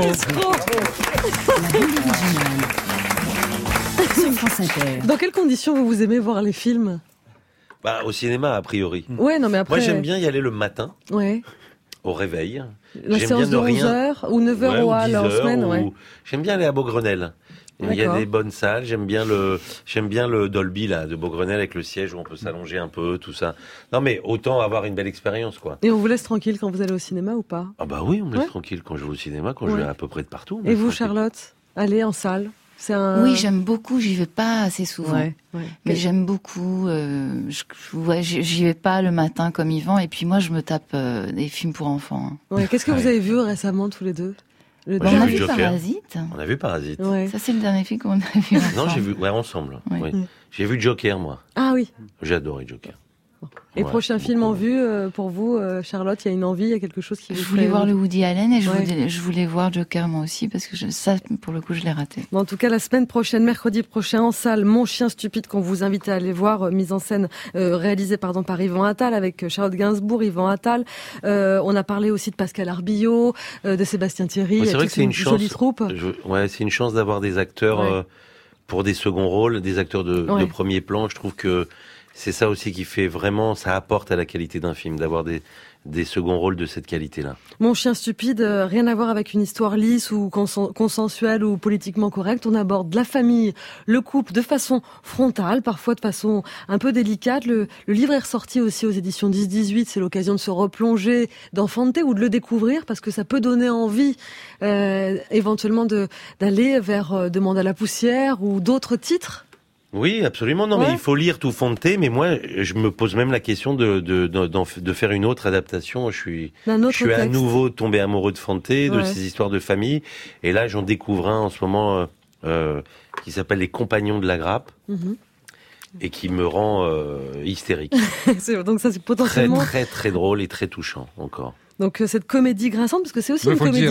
Dans quelles conditions vous aimez voir les films? Bah, au cinéma, a priori. Ouais, non, mais après. Moi, j'aime bien y aller le matin. Ouais. Au réveil. La séance de 11h ou 9h ou à en semaine, ouais. J'aime bien aller à Beaugrenelle. Il y a des bonnes salles. J'aime bien le Dolby, là, de Beaugrenelle avec le siège où on peut s'allonger un peu, tout ça. Non, mais autant avoir une belle expérience, quoi. Et on vous laisse tranquille quand vous allez au cinéma ou pas? Ah, bah oui, on me laisse tranquille quand je vais au cinéma, quand je vais à peu près de partout. Et vous, Charlotte? Allez en salle? Oui, j'aime beaucoup. J'y vais pas assez souvent, mais j'aime beaucoup. J'y vais pas le matin comme Yvan. Et puis moi, je me tape des films pour enfants. Ouais. Qu'est-ce que vous avez vu récemment tous les deux? On a vu Parasite. On a vu Parasite. Ouais. Ça, c'est le dernier film qu'on a vu ensemble. Non, j'ai vu ensemble. Ouais. Oui. J'ai vu Joker, moi. Ah oui. J'ai adoré Joker. Et prochain film en vue pour vous, Charlotte, il y a une envie, il y a quelque chose qui vous Je voulais voir le Woody Allen et je voulais voir Joker moi aussi parce que ça, pour le coup, je l'ai raté. Bon, en tout cas, la semaine prochaine, mercredi prochain, en salle, Mon chien stupide, qu'on vous invite à aller voir, mise en scène, réalisée par Yvan Attal avec Charlotte Gainsbourg, Yvan Attal. On a parlé aussi de Pascal Arbillot, de Sébastien Thierry. C'est vrai que c'est une chance. Jolie troupe. C'est une chance d'avoir des acteurs pour des seconds rôles, des acteurs de premier plan. Je trouve que c'est ça aussi qui fait vraiment, ça apporte à la qualité d'un film, d'avoir des seconds rôles de cette qualité-là. Mon chien stupide, rien à voir avec une histoire lisse ou consensuelle ou politiquement correcte. On aborde la famille, le couple de façon frontale, parfois de façon un peu délicate. Le livre est ressorti aussi aux éditions 10-18. C'est l'occasion de se replonger dans Fante ou de le découvrir parce que ça peut donner envie éventuellement d'aller vers Demande à la poussière ou d'autres titres. Oui, absolument. Non, mais il faut lire tout Fante. Mais moi, je me pose même la question de faire une autre adaptation. Je suis à nouveau tombé amoureux de Fante, de ces histoires de famille. Et là, j'en découvre un en ce moment qui s'appelle Les Compagnons de la Grappe. Et qui me rend hystérique. Donc ça, c'est potentiellement très, très, très drôle et très touchant encore. Donc cette comédie grinçante, parce que c'est aussi une comédie.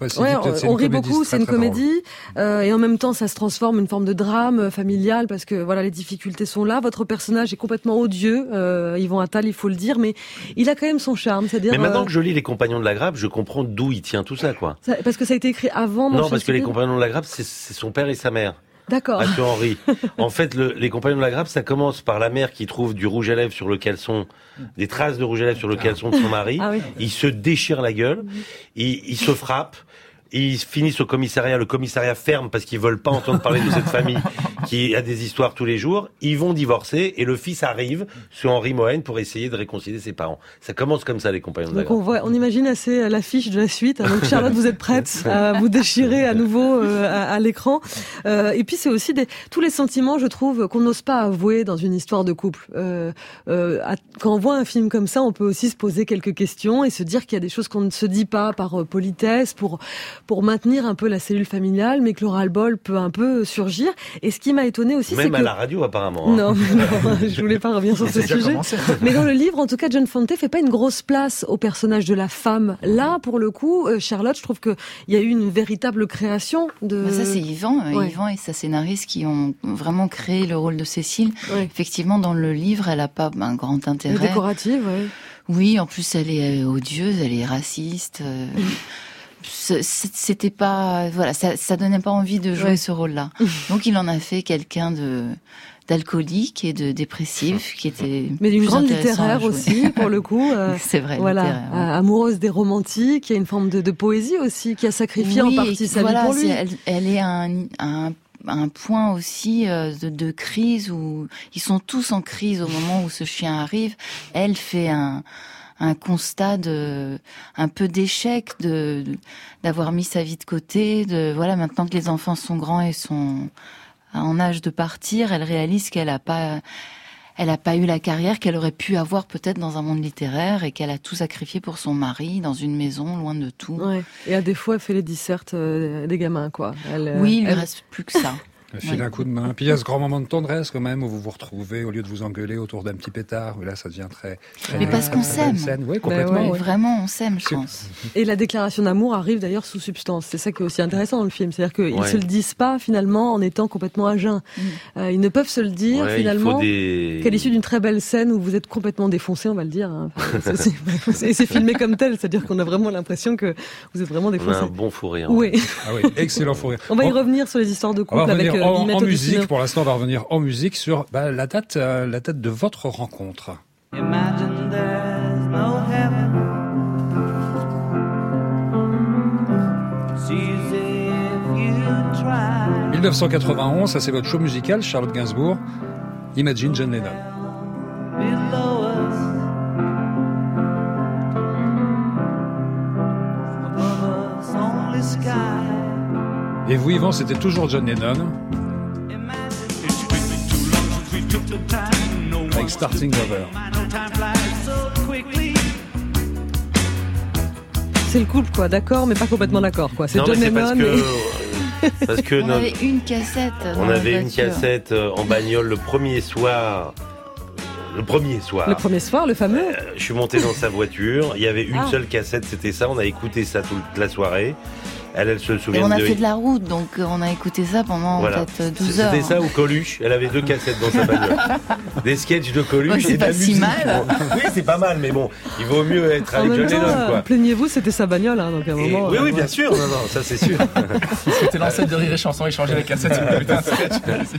On rit beaucoup, c'est une comédie, et en même temps ça se transforme en une forme de drame familial parce que voilà, les difficultés sont là. Votre personnage est complètement odieux, Yvan Attal, il faut le dire, mais il a quand même son charme. C'est-à-dire. Mais maintenant que je lis Les Compagnons de la Grappe, je comprends d'où il tient tout ça, quoi. Parce que ça a été écrit avant. Non, parce que Les Compagnons de la Grappe, c'est son père et sa mère. D'accord. Mathieu Henry. En fait, Les Compagnons de la Grappe, ça commence par la mère qui trouve du rouge à lèvres sur le caleçon, des traces de rouge à lèvres sur le caleçon de son mari. Ah oui. Il se déchire la gueule, il se frappe. Ils finissent au commissariat, le commissariat ferme parce qu'ils veulent pas entendre parler de cette famille qui a des histoires tous les jours. Ils vont divorcer et le fils arrive sur Henri Mohen pour essayer de réconcilier ses parents. Ça commence comme ça, Les Compagnons de la Grappe. On imagine assez l'affiche de la suite. Donc Charlotte, vous êtes prête à vous déchirer à nouveau à l'écran. Et puis c'est aussi tous les sentiments, je trouve, qu'on n'ose pas avouer dans une histoire de couple. Quand on voit un film comme ça, on peut aussi se poser quelques questions et se dire qu'il y a des choses qu'on ne se dit pas par politesse, pour maintenir un peu la cellule familiale, mais que le ras-le-bol peut un peu surgir. Et ce qui m'a étonné aussi, c'est que... Même à la radio, apparemment. Non, je voulais pas revenir sur ce sujet. Mais dans le livre, en tout cas, John Fante fait pas une grosse place au personnage de la femme. Là, pour le coup, Charlotte, je trouve qu'il y a eu une véritable création de... Ça, c'est Yvan. Yvan et sa scénariste qui ont vraiment créé le rôle de Cécile. Ouais. Effectivement, dans le livre, elle a pas un grand intérêt. Elle est décorative, oui. Oui, en plus, elle est odieuse, elle est raciste. C'était pas... Voilà, ça donnait pas envie de jouer ce rôle-là. Donc, il en a fait quelqu'un d'alcoolique et de dépressif qui était mais d'une grande littéraire aussi pour le coup c'est vrai, voilà, amoureuse des romantiques, il y a une forme de poésie aussi qui a sacrifié en partie sa vie pour lui. Elle est un point aussi de crise où ils sont tous en crise au moment où ce chien arrive. Elle fait un constat un peu d'échec d'avoir mis sa vie de côté, voilà, maintenant que les enfants sont grands et sont en âge de partir, elle réalise qu'elle a pas eu la carrière qu'elle aurait pu avoir peut-être dans un monde littéraire et qu'elle a tout sacrifié pour son mari dans une maison loin de tout. Ouais. Et à des fois, elle fait les dissertes des gamins, quoi. Oui, il lui reste plus que ça. Elle file un coup de main. Puis il y a ce grand moment de tendresse quand même où vous vous retrouvez au lieu de vous engueuler autour d'un petit pétard. Où là, ça devient très. Mais parce qu'on s'aime. Oui, complètement. Vraiment, on s'aime, je pense. Et la déclaration d'amour arrive d'ailleurs sous substance. C'est ça qui est aussi intéressant dans le film. C'est-à-dire qu'ils se le disent pas finalement en étant complètement à jeun. Ils ne peuvent se le dire finalement qu'à l'issue d'une très belle scène où vous êtes complètement défoncé, on va le dire. Hein. Et c'est filmé comme tel. C'est-à-dire qu'on a vraiment l'impression que vous êtes vraiment défoncé. On a un bon fou rire. Oui. Ah oui, excellent fou rire. On va y revenir sur les histoires de couple avec en musique, pour l'instant, on va revenir en musique sur la date de votre rencontre. Imagine there's no heaven. 1991, ça c'est votre show musical, Charlotte Gainsbourg. Imagine John Lennon. Et vous, Yvan, c'était toujours John Lennon. Avec Starting Over. C'est le couple, quoi, d'accord, mais pas complètement d'accord, quoi. C'est John Lennon. Parce que on avait une cassette. On avait une cassette en bagnole le premier soir. Le premier soir, le fameux. Je suis monté dans sa voiture. Il y avait une seule cassette, c'était ça. On a écouté ça toute la soirée. Elle se souvient. Et on a fait de la route, donc on a écouté ça pendant peut-être 12 heures. C'était ça ou Coluche. Elle avait 2 cassettes dans sa bagnole. Des sketchs de Coluche et de la musique. C'est pas si mal. Oui, c'est pas mal, mais bon, il vaut mieux être avec John Lennon, quoi. Plaignez-vous, c'était sa bagnole, hein, donc à un moment. Oui, bien sûr. Non, ça c'est sûr. C'était l'ancêtre de Rire et Chanson. Il changeait les cassettes. C'est putain de sketch.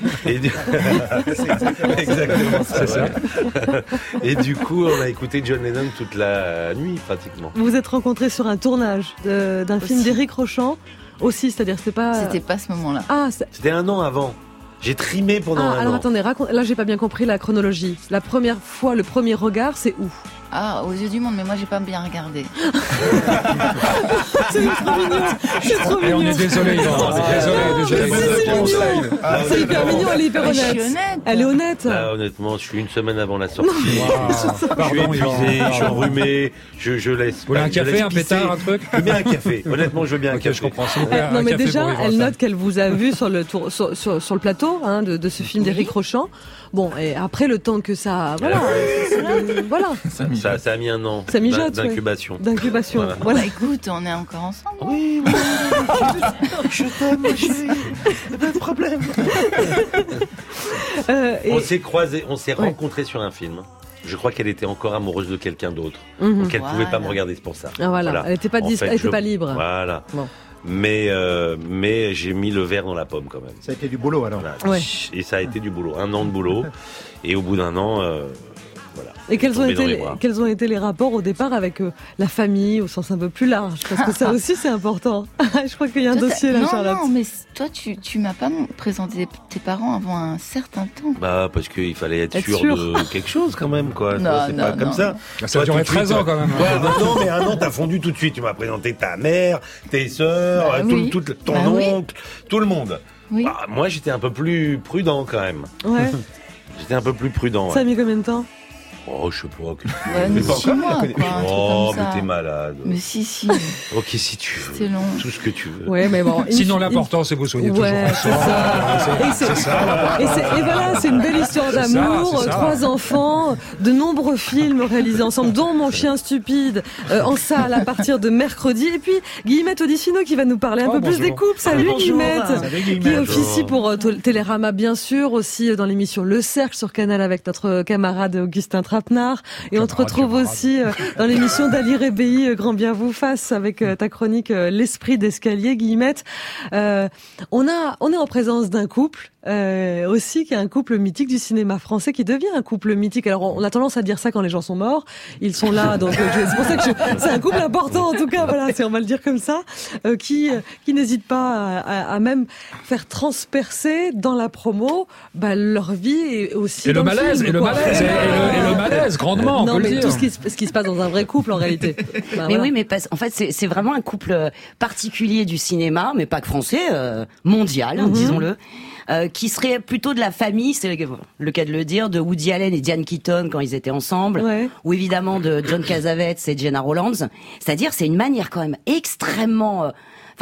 Exactement ça. Et du coup, on a écouté John Lennon toute la nuit, pratiquement. Vous vous êtes rencontrés sur un tournage d'un film d'Éric Rochant. Aussi, c'est-à-dire c'était pas ce moment-là. C'était 1 an avant. J'ai trimé pendant un an. Alors attendez, là j'ai pas bien compris la chronologie. La première fois, le premier regard, c'est où ? Aux yeux du monde, mais moi j'ai pas bien regardé. C'est trop mignon. C'est trop mignon. Et on est désolé, Yvan. Désolé. C'est hyper mignon, elle est hyper honnête. Elle est honnête. Honnêtement, je suis 1 semaine avant la sortie. Je suis épuisé, je suis enrumé, je laisse. Vous voulez un café, un pétard, un truc ? Je veux bien un café. Honnêtement, je veux bien un café. Je comprends. Non, mais déjà, elle note qu'elle vous a vu sur le plateau de ce film d'Éric Rochant. Bon, et après le temps que ça... Voilà. Ça a mis 1 an d'incubation. Voilà. Écoute, on est encore ensemble. Oui. Je t'aime, ma chérie. Pas de problème. On s'est croisés, on s'est rencontrés sur un film. Je crois qu'elle était encore amoureuse de quelqu'un d'autre. Donc elle pouvait pas me regarder pour ça. Voilà. Elle n'était pas libre. Voilà. Bon. Mais j'ai mis le verre dans la pomme quand même. Ça a été du boulot alors. Voilà. Ouais. Et ça a été du boulot. 1 an de boulot. Et au bout d'1 an, voilà. Et quels ont été les rapports au départ avec la famille au sens un peu plus large ? Parce que ça aussi c'est important. Je crois qu'il y a un dossier là, Charlotte. Non, mais toi tu m'as pas présenté tes parents avant un certain temps. Parce qu'il fallait être sûr de quelque chose quand même, quoi. C'est pas comme ça. Ça a duré 13 ans quand même. Non, mais 1 an t'as fondu tout de suite. Tu m'as présenté ta mère, tes sœurs, ton oncle, tout le monde. Oui. Bah, moi, j'étais un peu plus prudent quand même. Ouais. J'étais un peu plus prudent. Ça a mis combien de temps? Oh, je sais pas. Mais 6 mois, quoi. Oh, mais t'es malade. Mais si. Ok, si tu veux. C'est long. Tout ce que tu veux. Ouais, mais bon. Sinon, l'important, c'est que vous soyez toujours ensemble. C'est ça. Et voilà, c'est une belle histoire d'amour. 3 enfants, de nombreux films réalisés ensemble, dont Mon chien stupide, en salle à partir de mercredi. Et puis, Guillemette Odissino qui va nous parler un peu plus des couples. Salut Guillemette. Qui officie pour Télérama, bien sûr, aussi dans l'émission Le Cercle sur Canal avec notre camarade Augustin Trapenard. Et on te retrouve aussi dans l'émission d'Ali Rebéi, Grand bien vous fasse, avec ta chronique L'esprit d'escalier, Guillemette. On est en présence d'un couple aussi qui est un couple mythique du cinéma français, qui devient un couple mythique. Alors on a tendance à dire ça quand les gens sont morts, ils sont là, donc c'est pour ça que c'est un couple important en tout cas. Voilà, on va le dire comme ça, qui n'hésite pas à même faire transpercer dans la promo leur vie et aussi dans le film, et le malaise grandement. Non, mais tout ce qui se passe dans un vrai couple en réalité. Mais oui, mais en fait c'est vraiment un couple particulier du cinéma, mais pas que français, mondial, disons-le. Qui serait plutôt de la famille, c'est le cas de le dire, de Woody Allen et Diane Keaton quand ils étaient ensemble, ou évidemment de John Cassavetes et Gena Rowlands. C'est-à-dire, c'est une manière quand même extrêmement,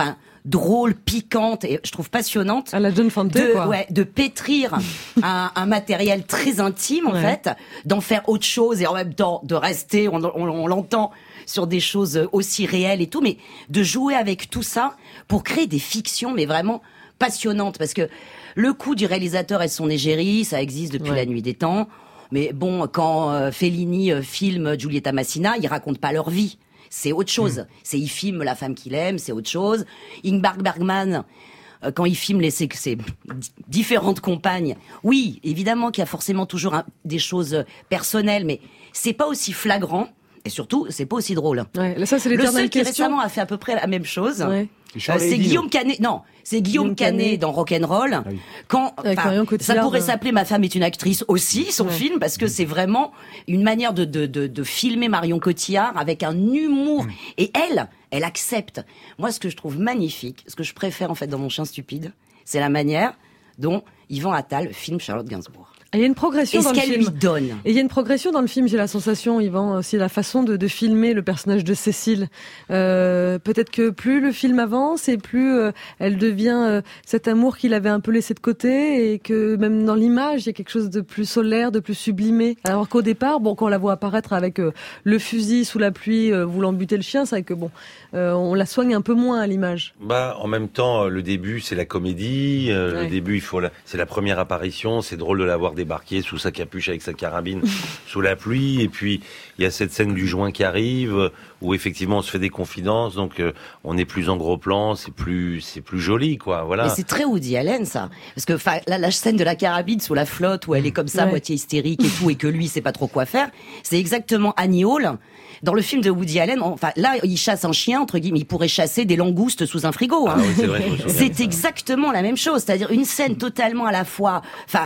drôle, piquante et je trouve passionnante. À la John Fante, de pétrir un matériel très intime en fait, d'en faire autre chose et en même temps de rester, on l'entend, sur des choses aussi réelles et tout, mais de jouer avec tout ça pour créer des fictions, mais vraiment passionnantes, parce que le coup du réalisateur et son égérie, ça existe depuis la nuit des temps. Mais bon, quand Fellini filme Giulietta Massina, il raconte pas leur vie. C'est autre chose. Il filme la femme qu'il aime, c'est autre chose. Ingmar Bergman, quand il filme ses différentes compagnes, oui, évidemment qu'il y a forcément toujours des choses personnelles, mais c'est pas aussi flagrant. Et surtout, c'est pas aussi drôle. Ouais, là, ça, c'est le seul qui récemment a fait à peu près la même chose, c'est Guillaume Canet. Non, c'est Guillaume Canet dans Rock'n'Roll. Ah oui. Quand ça pourrait s'appeler Ma femme est une actrice aussi, son film, parce que c'est vraiment une manière de filmer Marion Cotillard avec un humour. Et elle accepte. Moi, ce que je trouve magnifique, ce que je préfère en fait dans Mon chien stupide, c'est la manière dont Yvan Attal filme Charlotte Gainsbourg. Il y a une progression dans le film. Lui donne. Et il y a une progression dans le film, j'ai la sensation, Yvan, aussi la façon de filmer le personnage de Cécile. Peut-être que plus le film avance et plus elle devient cet amour qu'il avait un peu laissé de côté, et que même dans l'image, il y a quelque chose de plus solaire, de plus sublimé. Alors qu'au départ, quand on la voit apparaître avec le fusil sous la pluie, voulant buter le chien, c'est vrai que on la soigne un peu moins à l'image. En même temps, le début, c'est la comédie. Le début, c'est la première apparition. C'est drôle de la voir débarquer sous sa capuche avec sa carabine sous la pluie, et puis il y a cette scène du joint qui arrive où effectivement on se fait des confidences, donc on est plus en gros plan, c'est plus joli, quoi. Voilà. Mais c'est très Woody Allen, ça, parce que la scène de la carabine sous la flotte où elle est comme ça, moitié hystérique et tout, et que lui sait pas trop quoi faire, c'est exactement Annie Hall. Dans le film de Woody Allen, là, il chasse un chien, entre guillemets, il pourrait chasser des langoustes sous un frigo. Hein. Ah oui, c'est vrai, c'est exactement la même chose, c'est-à-dire une scène totalement à la fois,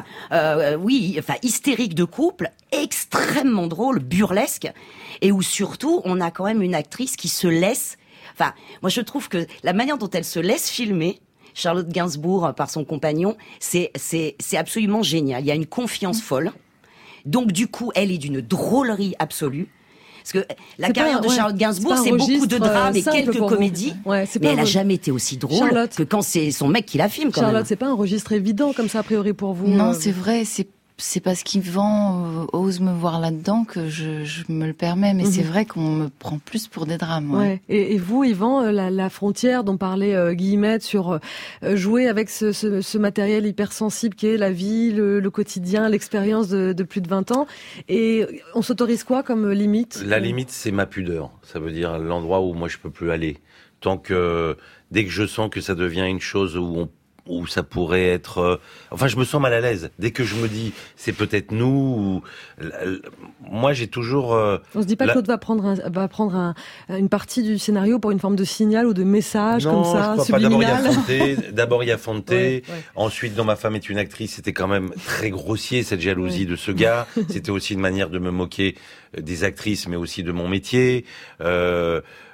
hystérique de couple, extrêmement drôle, burlesque, et où surtout, on a quand même une actrice qui se laisse... moi je trouve que la manière dont elle se laisse filmer, Charlotte Gainsbourg par son compagnon, c'est absolument génial. Il y a une confiance folle. Donc du coup, elle est d'une drôlerie absolue. Parce que la carrière de Charlotte Gainsbourg, c'est beaucoup de drames et quelques comédies, mais elle n'a jamais été aussi drôle que quand c'est son mec qui la filme. Charlotte, c'est pas un registre évident comme ça a priori pour vous. Non, c'est vrai, c'est parce qu'Yvan ose me voir là-dedans que je me le permets, mais c'est vrai qu'on me prend plus pour des drames. Ouais. Et vous, Yvan, la frontière dont parlait Guillemette sur jouer avec ce matériel hypersensible qui est la vie, le quotidien, l'expérience de plus de 20 ans, et on s'autorise quoi comme limite ? La limite, c'est ma pudeur. Ça veut dire l'endroit où moi je peux plus aller. Dès que je sens que ça devient une chose où ça pourrait être... je me sens mal à l'aise. Dès que je me dis, c'est peut-être nous... moi, j'ai toujours... on se dit pas que l'autre va prendre une partie du scénario pour une forme de signal ou de message comme ça, subliminal. D'abord, il y a Fante. Ensuite, dans Ma femme est une actrice, c'était quand même très grossier, cette jalousie de ce gars. C'était aussi une manière de me moquer des actrices, mais aussi de mon métier.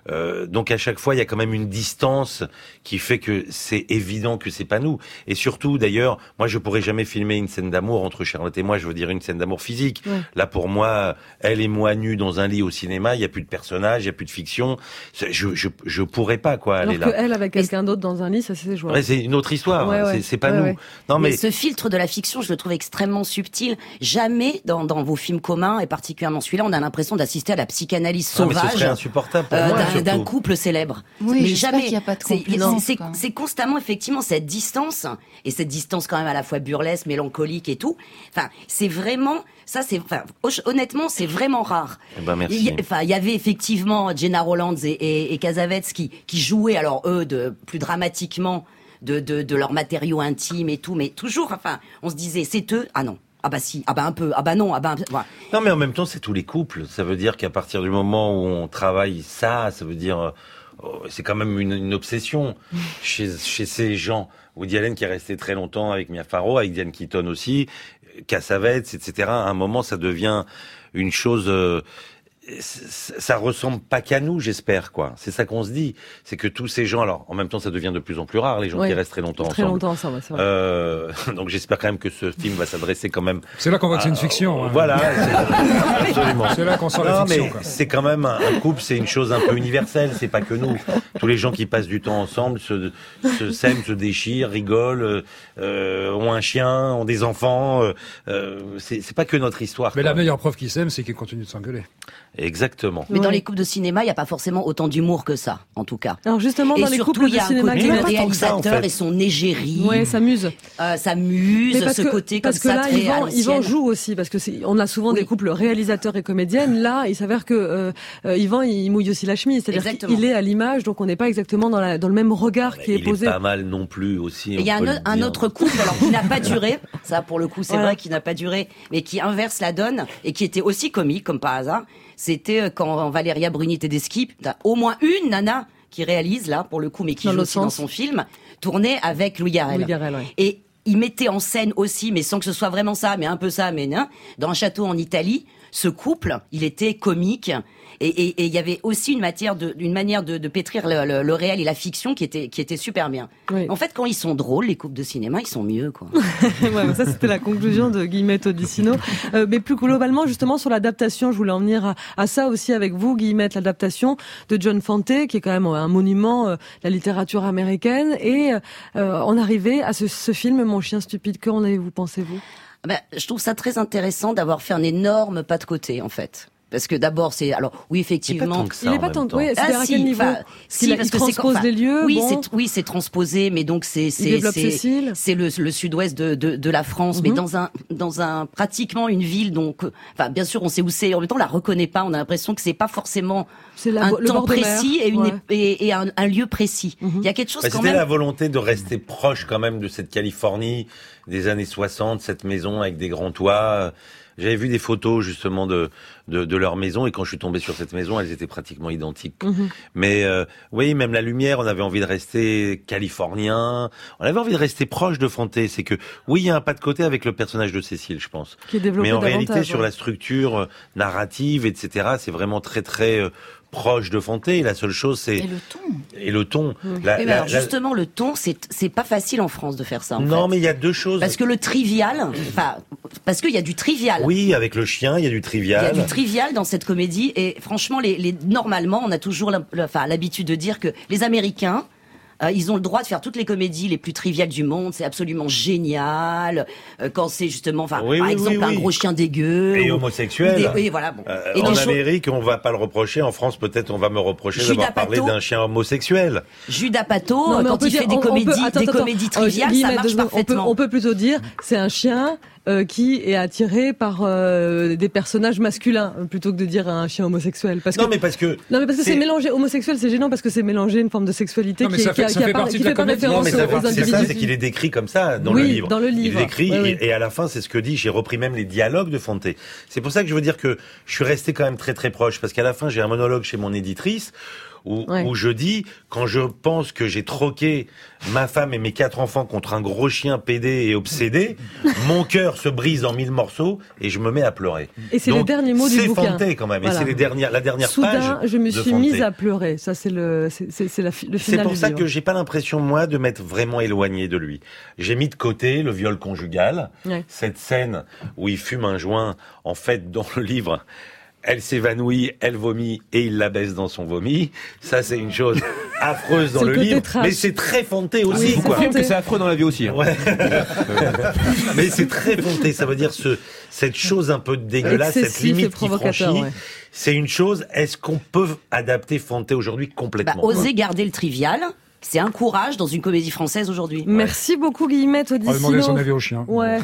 Donc à chaque fois, il y a quand même une distance qui fait que c'est évident que c'est pas nous. Et surtout, d'ailleurs, moi, je pourrais jamais filmer une scène d'amour entre Charlotte et moi. Je veux dire une scène d'amour physique. Ouais. Là, pour moi, elle et moi nus dans un lit au cinéma, il y a plus de personnages, il y a plus de fiction. Je pourrais pas, quoi. Alors que elle avec quelqu'un d'autre dans un lit, ça c'est jouable. Ouais, c'est une autre histoire. Ouais. C'est pas nous. Ouais. Non, mais ce filtre de la fiction, je le trouve extrêmement subtil. Jamais dans vos films communs, et particulièrement celui-là, on a l'impression d'assister à la psychanalyse sauvage. Mais ce serait insupportable pour moi, d'un couple célèbre. Oui, mais jamais. Qu'il y a pas de complexité. C'est constamment effectivement cette distance, et cette distance quand même à la fois burlesque, mélancolique et tout. Enfin, c'est vraiment ça. Honnêtement, c'est vraiment rare. Eh ben, merci. Il y avait effectivement Gena Rowlands et Cassavetes qui jouaient, alors eux, plus dramatiquement de leur matériau intime et tout, mais toujours. Enfin, on se disait, c'est eux. Ah non. Ah bah si, ah bah un peu, ah bah non, ah bah un peu. Voilà. Non, mais en même temps, c'est tous les couples. Ça veut dire qu'à partir du moment où on travaille ça veut dire c'est quand même une obsession chez ces gens. Woody Allen qui est resté très longtemps avec Mia Farrow, avec Diane Keaton aussi, Cassavetes, etc. À un moment, ça devient une chose. Ça ressemble pas qu'à nous, j'espère, quoi. C'est ça qu'on se dit. C'est que tous ces gens, alors, en même temps, ça devient de plus en plus rare, les gens qui restent très longtemps ensemble. Très longtemps ensemble, c'est vrai. Donc j'espère quand même que ce film va s'adresser quand même. C'est là qu'on voit que c'est une fiction. Voilà. Absolument. C'est là qu'on sent la fiction, mais quoi. C'est quand même un couple, c'est une chose un peu universelle. C'est pas que nous. Tous les gens qui passent du temps ensemble s'aiment, se déchirent, rigolent, ont un chien, ont des enfants. C'est pas que notre histoire. Mais la meilleure preuve qu'ils s'aiment, c'est qu'ils continuent de s'engueuler. Exactement. Mais dans les couples de cinéma, il n'y a pas forcément autant d'humour que ça, en tout cas. Alors justement, dans les couples de cinéma, il y a un côté réalisateur et son égérie. Ouais, ça muse. Ça muse, ce côté comme ça très à l'ancienne. Yvan joue aussi, parce que on a souvent des couples réalisateurs et comédiennes. Là, il s'avère que Yvan, il mouille aussi la chemise. C'est-à-dire qu'il est à l'image, donc on n'est pas exactement dans le même regard qui est posé. Il est pas mal non plus aussi. Il y a un autre couple, alors qui n'a pas duré. Ça, pour le coup, c'est vrai qu'il n'a pas duré, mais qui inverse la donne et qui était aussi comique, comme par hasard. C'était quand Valéria Bruni-Tedeschi, au moins une nana qui réalise là pour le coup, mais qui joue aussi dans son film, tournait avec Louis Garrel. Et il mettait en scène aussi, mais sans que ce soit vraiment ça, mais un peu ça, mais non, dans un château en Italie, ce couple, il était comique. Et il y avait aussi une manière de pétrir le réel et la fiction qui était super bien. Oui. En fait, quand ils sont drôles, les couples de cinéma, ils sont mieux, quoi. Ouais, ça, c'était la conclusion de Guillemette Odissino. Mais plus globalement, justement, sur l'adaptation, je voulais en venir à ça aussi avec vous, Guillemette, l'adaptation de John Fante, qui est quand même un monument de la littérature américaine. Et en arrivée à ce film, Mon chien stupide, qu'en avez-vous pensé, vous? Je trouve ça très intéressant d'avoir fait un énorme pas de côté, en fait. Parce que d'abord, oui, effectivement. Il est pas tant que ça. C'est à quel niveau? Il transpose les lieux. Oui, c'est transposé, mais donc c'est le sud-ouest de la France, mais dans un pratiquement une ville, donc, bien sûr, on sait où c'est. En même temps, on la reconnaît pas. On a l'impression que c'est pas forcément un temps précis et un lieu précis. Il y a quelque chose quand même. C'était la volonté de rester proche quand même de cette Californie des années 60, cette maison avec des grands toits. J'avais vu des photos justement de leur maison et quand je suis tombé sur cette maison, elles étaient pratiquement identiques. Mais oui, même la lumière, on avait envie de rester californien. On avait envie de rester proche de Fante. C'est que oui, il y a un pas de côté avec le personnage de Cécile, je pense. Qui est développé mais en réalité, sur la structure narrative, etc., c'est vraiment très très proche de Fante. Et la seule chose, c'est et le ton. Justement, le ton, c'est pas facile en France de faire ça. Mais il y a deux choses. Parce que le trivial, parce qu'il y a du trivial. Oui, avec le chien, il y a du trivial. Il y a du trivial dans cette comédie et franchement, normalement, on a toujours l'habitude de dire que les Américains, ils ont le droit de faire toutes les comédies les plus triviales du monde. C'est absolument génial. Quand c'est justement, par exemple, un gros chien dégueu. Et homosexuel. Oui, voilà. Bon. En Amérique, on va pas le reprocher. En France, peut-être, on va me reprocher d'avoir parlé d'un chien homosexuel. Jude Apatow, quand il fait des comédies triviales, ça marche parfaitement. On peut plutôt dire, c'est un chien qui est attiré par des personnages masculins plutôt que de dire un chien homosexuel. Parce que c'est mélangé. Homosexuel, c'est gênant parce que c'est mélangé une forme de sexualité qui fait pas référence aux individus. C'est ça, c'est qu'il est décrit comme ça dans le livre. Dans le livre. Il est décrit et à la fin, c'est ce que dit. J'ai repris même les dialogues de Fante. C'est pour ça que je veux dire que je suis resté quand même très très proche parce qu'à la fin, j'ai un monologue chez mon éditrice où je dis, quand je pense que j'ai troqué ma femme et mes 4 enfants contre un gros chien pédé et obsédé, mon cœur se brise en 1000 morceaux et je me mets à pleurer. Et c'est les derniers mots du bouquin. C'est Fante quand même, voilà. Et c'est la dernière page. Soudain, je me suis mise à pleurer. Ça, c'est le final. C'est pour ça que j'ai pas l'impression, moi, de m'être vraiment éloigné de lui. J'ai mis de côté le viol conjugal, cette scène où il fume un joint. En fait, dans le livre, elle s'évanouit, elle vomit et il la baisse dans son vomi. Ça, c'est une chose affreuse dans le livre, mais c'est très Fante aussi. Je confirme que c'est affreux dans la vie aussi. Hein. Ouais. Mais c'est très Fante. Ça veut dire cette chose un peu dégueulasse, cette limite qui franchit. Ouais. C'est une chose. Est-ce qu'on peut adapter Fante aujourd'hui complètement? Oser garder le trivial. C'est un courage dans une comédie française aujourd'hui. Merci beaucoup Guillemette Odissino. On va demander son avis au chien. Ouais.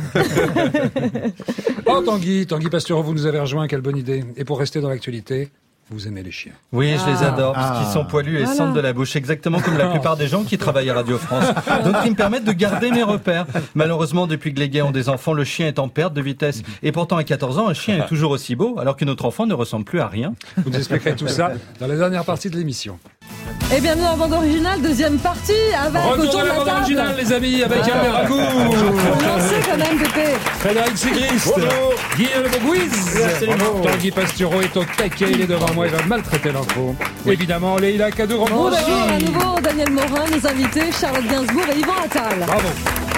Oh Tanguy Pastureau, vous nous avez rejoint, quelle bonne idée. Et pour rester dans l'actualité, vous aimez les chiens. Oui, je les adore, parce qu'ils sont poilus et sentent de la bouche, exactement comme la plupart des gens qui travaillent à Radio France. Donc ils me permettent de garder mes repères. Malheureusement, depuis que les gays ont des enfants, le chien est en perte de vitesse. Et pourtant, à 14 ans, un chien est toujours aussi beau, alors que notre enfant ne ressemble plus à rien. Vous nous expliquerez tout ça dans la dernière partie de l'émission. Et bienvenue dans la bande originale, deuxième partie, avec autour de la bande originale, les amis, avec Albert Racou. Lancez quand même, Pépé. Frédéric Sigrist. Guillaume Bouguiz. Tanguy Pastureau est au taquet, il est devant moi, il va maltraiter l'info. Évidemment, Leïla Kadour. Bonjour à nouveau, Daniel Morin, nos invités, Charlotte Gainsbourg et Yvan Attal. Bravo.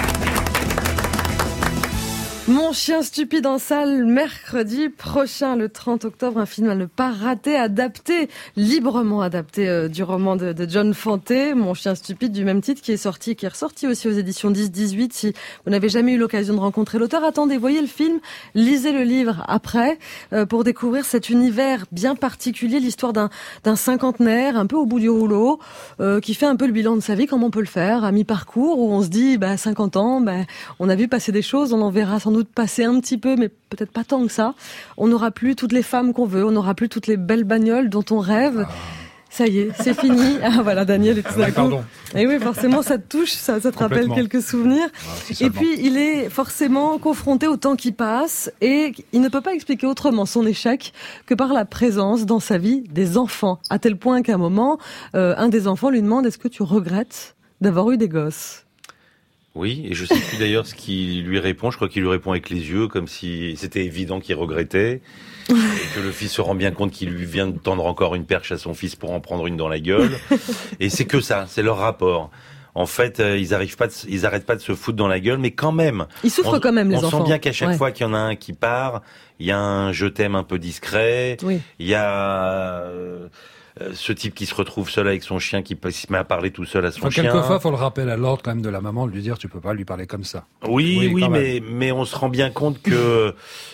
Mon chien stupide en salle mercredi prochain, le 30 octobre, un film à ne pas rater, librement adapté du roman de John Fante, Mon chien stupide, du même titre, qui est ressorti aussi aux éditions 10-18. Si vous n'avez jamais eu l'occasion de rencontrer l'auteur, attendez, voyez le film, lisez le livre après, pour découvrir cet univers bien particulier, l'histoire d'un cinquantenaire, un peu au bout du rouleau, qui fait un peu le bilan de sa vie, comme on peut le faire, à mi-parcours, où on se dit, 50 ans, on a vu passer des choses, on en verra sans doute passer un petit peu, mais peut-être pas tant que ça. On n'aura plus toutes les femmes qu'on veut, on n'aura plus toutes les belles bagnoles dont on rêve. Ça y est, c'est fini. Ah voilà, Daniel est tout d'un coup. Et oui, forcément, ça te touche, ça te rappelle quelques souvenirs. Et puis, il est forcément confronté au temps qui passe et il ne peut pas expliquer autrement son échec que par la présence dans sa vie des enfants. À tel point qu'à un moment, un des enfants lui demande: est-ce que tu regrettes d'avoir eu des gosses ? Oui, et je sais plus d'ailleurs ce qu'il lui répond. Je crois qu'il lui répond avec les yeux, comme si c'était évident qu'il regrettait. Et que le fils se rend bien compte qu'il lui vient de tendre encore une perche à son fils pour en prendre une dans la gueule. Et c'est que ça, c'est leur rapport. En fait, ils arrêtent pas de se foutre dans la gueule, mais quand même. Ils souffrent quand même, les enfants. On sent bien qu'à chaque fois qu'il y en a un qui part, il y a un je t'aime un peu discret. Oui. Il y a ce type qui se retrouve seul avec son chien, qui se met à parler tout seul à son chien. Quelquefois, faut le rappeler à l'ordre quand même de la maman, de lui dire: tu peux pas lui parler comme ça. Oui, mais on se rend bien compte que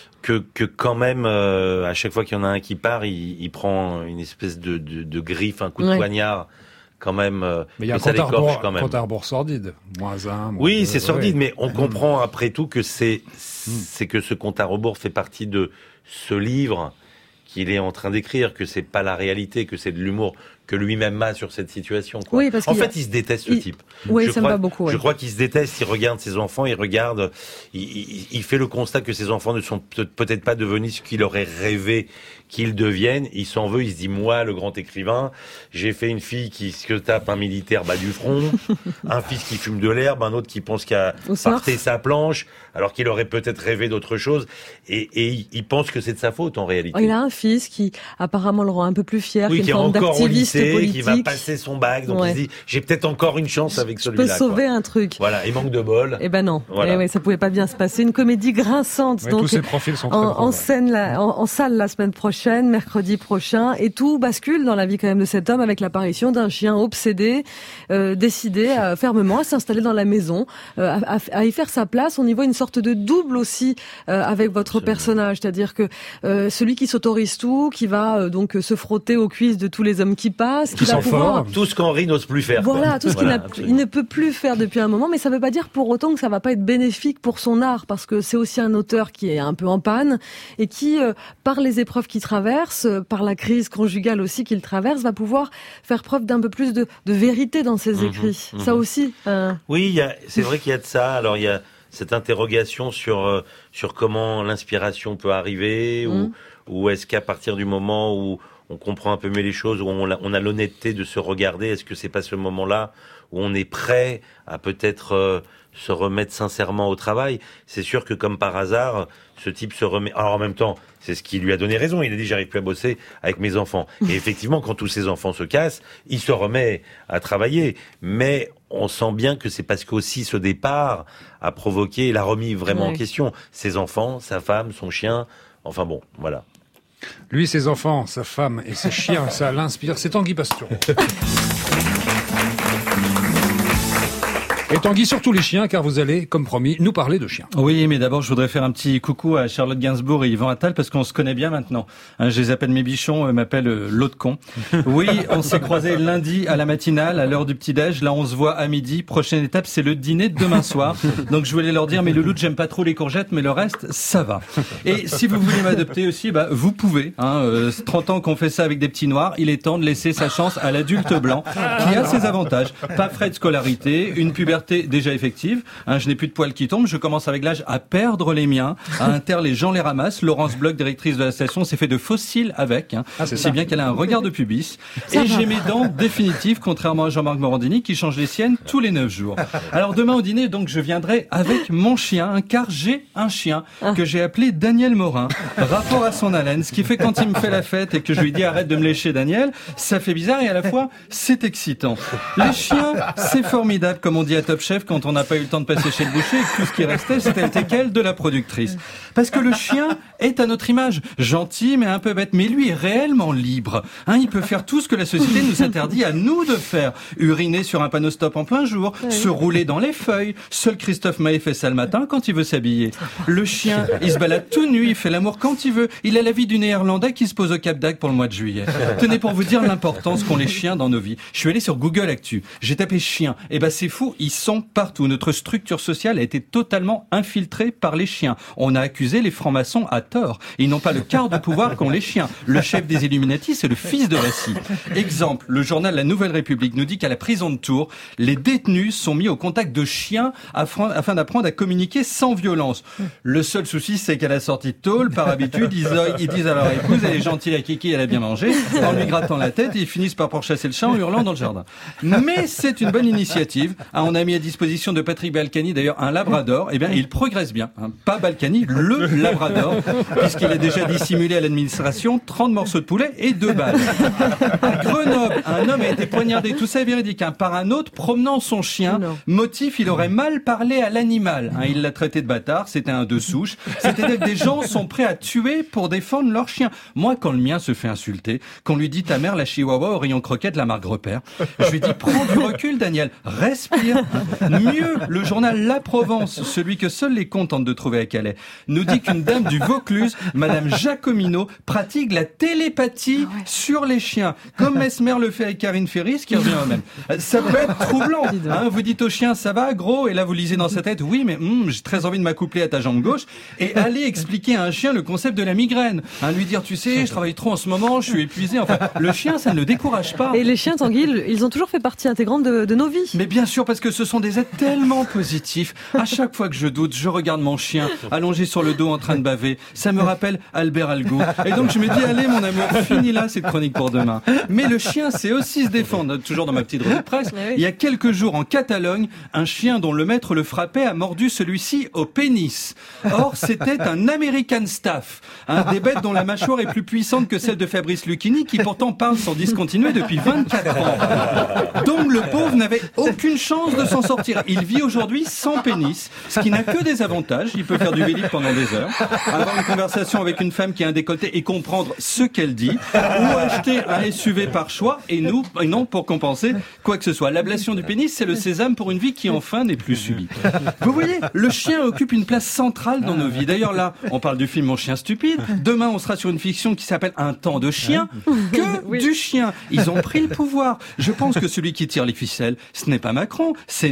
quand même, à chaque fois qu'il y en a un qui part, il prend une espèce de griffe, un coup de poignard. Quand même, mais il y a un compte à rebours sordide. -1. Oui, c'est sordide, mais on comprend après tout que c'est que ce compte à rebours fait partie de ce livre qu'il est en train d'écrire, que c'est pas la réalité, que c'est de l'humour que lui-même a sur cette situation, quoi. Oui, parce en fait, il se déteste, ce type. Oui, ça me va beaucoup. Je crois qu'il se déteste, il regarde ses enfants, il fait le constat que ses enfants ne sont peut-être pas devenus ce qu'il aurait rêvé qu'ils deviennent. Il s'en veut, il se dit: moi, le grand écrivain, j'ai fait une fille qui se tape un militaire bas du front, un fils qui fume de l'herbe, un autre qui pense qu'à parter sa planche, alors qu'il aurait peut-être rêvé d'autre chose, et il pense que c'est de sa faute, en réalité. Il a un fils qui, apparemment, le rend un peu plus fier, qui est une forme d'activiste politique. Qui va passer son bac, donc il se dit: j'ai peut-être encore une chance avec celui-là. Je peux sauver un truc. Voilà, il manque de bol. Eh ben non, ça pouvait pas bien se passer. Une comédie grinçante, donc tous ces profils sont en salle la semaine prochaine, mercredi prochain, et tout bascule dans la vie quand même de cet homme avec l'apparition d'un chien obsédé, décidé fermement à s'installer dans la maison, à y faire sa place. On y voit une sorte de double aussi avec votre personnage, c'est-à-dire que celui qui s'autorise tout, qui va donc se frotter aux cuisses de tous les hommes qui passent, qui va pouvoir tout ce qu'Henri n'ose plus faire. Voilà, tout ce qu'il ne peut plus faire depuis un moment, mais ça ne veut pas dire pour autant que ça va pas être bénéfique pour son art, parce que c'est aussi un auteur qui est un peu en panne et qui, par les épreuves qu'il traverse, par la crise conjugale aussi qu'il traverse, va pouvoir faire preuve d'un peu plus de vérité dans ses écrits. Ça aussi. Oui, c'est vrai qu'il y a de ça. Alors il y a cette interrogation sur comment l'inspiration peut arriver, ou est-ce qu'à partir du moment où on comprend un peu mieux les choses, où on a l'honnêteté de se regarder. Est-ce que c'est pas ce moment-là où on est prêt à peut-être se remettre sincèrement au travail? C'est sûr que comme par hasard, ce type se remet. Alors en même temps, c'est ce qui lui a donné raison. Il a dit j'arrive plus à bosser avec mes enfants. Et effectivement, quand tous ses enfants se cassent, il se remet à travailler. Mais on sent bien que c'est parce qu'aussi ce départ a provoqué, l'a remis vraiment en question. Ses enfants, sa femme, son chien. Enfin bon, voilà. Lui, ses enfants, sa femme et ses chiens, ça l'inspire. C'est Tanguy Pastureau. Et Tanguy, surtout les chiens, car vous allez, comme promis, nous parler de chiens. Oui, mais d'abord, je voudrais faire un petit coucou à Charlotte Gainsbourg et Yvan Attal, parce qu'on se connaît bien maintenant. Je les appelle mes bichons, m'appellent l'autre con. Oui, on s'est croisés lundi à la matinale, à l'heure du petit-déj. Là, on se voit à midi. Prochaine étape, c'est le dîner de demain soir. Donc, je voulais leur dire, mais le loup, j'aime pas trop les courgettes, mais le reste, ça va. Et si vous voulez m'adopter aussi, vous pouvez. 30 ans qu'on fait ça avec des petits noirs, il est temps de laisser sa chance à l'adulte blanc, qui a ses avantages. Pas frais de scolarité, une puberté déjà effective, je n'ai plus de poils qui tombent, je commence avec l'âge à perdre les miens, à Inter les gens les ramassent, Laurence Bloch, directrice de la station, s'est fait de fossiles avec, c'est bien qu'elle a un regard de pubis, et j'ai mes dents définitives, contrairement à Jean-Marc Morandini qui change les siennes tous les 9 jours. Alors demain au dîner, donc je viendrai avec mon chien, car j'ai un chien que j'ai appelé Daniel Morin, rapport à son haleine, ce qui fait quand il me fait la fête et que je lui dis arrête de me lécher Daniel, ça fait bizarre et à la fois c'est excitant. Les chiens, c'est formidable comme on dit à Top Chef quand on n'a pas eu le temps de passer chez le boucher et que tout ce qui restait c'était le teckel de la productrice. Parce que le chien est à notre image, gentil mais un peu bête, mais lui est réellement libre. Il peut faire tout ce que la société nous interdit à nous de faire. Uriner sur un panneau stop en plein jour, se rouler dans les feuilles. Seul Christophe Maé fait ça le matin quand il veut s'habiller. Le chien, il se balade tout nu, il fait l'amour quand il veut. Il a la vie du Néerlandais qui se pose au Cap d'Agde pour le mois de juillet. Tenez, pour vous dire l'importance qu'ont les chiens dans nos vies. Je suis allé sur Google Actu, j'ai tapé chien, et c'est fou, ils sont partout. Notre structure sociale a été totalement infiltrée par les chiens. On a accusé les francs-maçons à tort. Ils n'ont pas le quart de pouvoir qu'ont les chiens. Le chef des Illuminati, c'est le fils de Rassi. Exemple, le journal La Nouvelle République nous dit qu'à la prison de Tours, les détenus sont mis au contact de chiens afin d'apprendre à communiquer sans violence. Le seul souci, c'est qu'à la sortie de tôle, par habitude, ils disent à leur épouse, elle est gentille, la kiki, elle a bien mangé, en lui grattant la tête, et ils finissent par pourchasser le chat en hurlant dans le jardin. Mais c'est une bonne initiative. On a mis à disposition de Patrick Balkany, d'ailleurs, un labrador. Il progresse bien. Pas Balkany, le labrador, puisqu'il a déjà dissimulé à l'administration 30 morceaux de poulet et 2 balles. À Grenoble, un homme a été poignardé, tout ça est véridique, par un autre promenant son chien. Motif, il aurait mal parlé à l'animal. Il l'a traité de bâtard, c'était un de souche. C'est-à-dire que des gens sont prêts à tuer pour défendre leur chien. Moi, quand le mien se fait insulter, qu'on lui dit ta mère, la chihuahua au rayon croquette, la marque repère, je lui dis prends du recul, Daniel, respire. Mieux, le journal La Provence, celui que seuls les cons tentent de trouver à Calais, nous dit qu'une dame du Vaucluse, Madame Jacomino, pratique la télépathie sur les chiens, comme Mesmer le fait avec Karine Ferry, ce qui revient au même. Ça peut être troublant. Vous dites au chien, ça va, gros, et là vous lisez dans sa tête, oui, mais j'ai très envie de m'accoupler à ta jambe gauche, et aller expliquer à un chien le concept de la migraine. Lui dire, tu sais, je travaille trop en ce moment, je suis épuisé. Enfin, le chien, ça ne le décourage pas. Et les chiens, Tanguy, ils ont toujours fait partie intégrante de nos vies. Mais bien sûr, parce que ce sont des êtres tellement positifs. À chaque fois que je doute, je regarde mon chien allongé sur le dos en train de baver. Ça me rappelle Albert Algo. Et donc je me dis, allez mon amour, finis là cette chronique pour demain. Mais le chien sait aussi se défendre. Toujours dans ma petite revue de presse, il y a quelques jours en Catalogne, un chien dont le maître le frappait a mordu celui-ci au pénis. Or, c'était un American Staff, des bêtes dont la mâchoire est plus puissante que celle de Fabrice Lucchini, qui pourtant parle sans discontinuer depuis 24 ans. Donc le pauvre n'avait aucune chance de s'en sortir. Il vit aujourd'hui sans pénis, ce qui n'a que des avantages. Il peut faire du vélib pendant des heures, avoir une conversation avec une femme qui a un décolleté et comprendre ce qu'elle dit, ou acheter un SUV par choix et non pour compenser quoi que ce soit. L'ablation du pénis, c'est le sésame pour une vie qui enfin n'est plus subie. Vous voyez, le chien occupe une place centrale dans nos vies. D'ailleurs là, on parle du film Mon chien stupide. Demain, on sera sur une fiction qui s'appelle Un temps de chien. Que du chien. Ils ont pris le pouvoir. Je pense que celui qui tire les ficelles, ce n'est pas Macron, c'est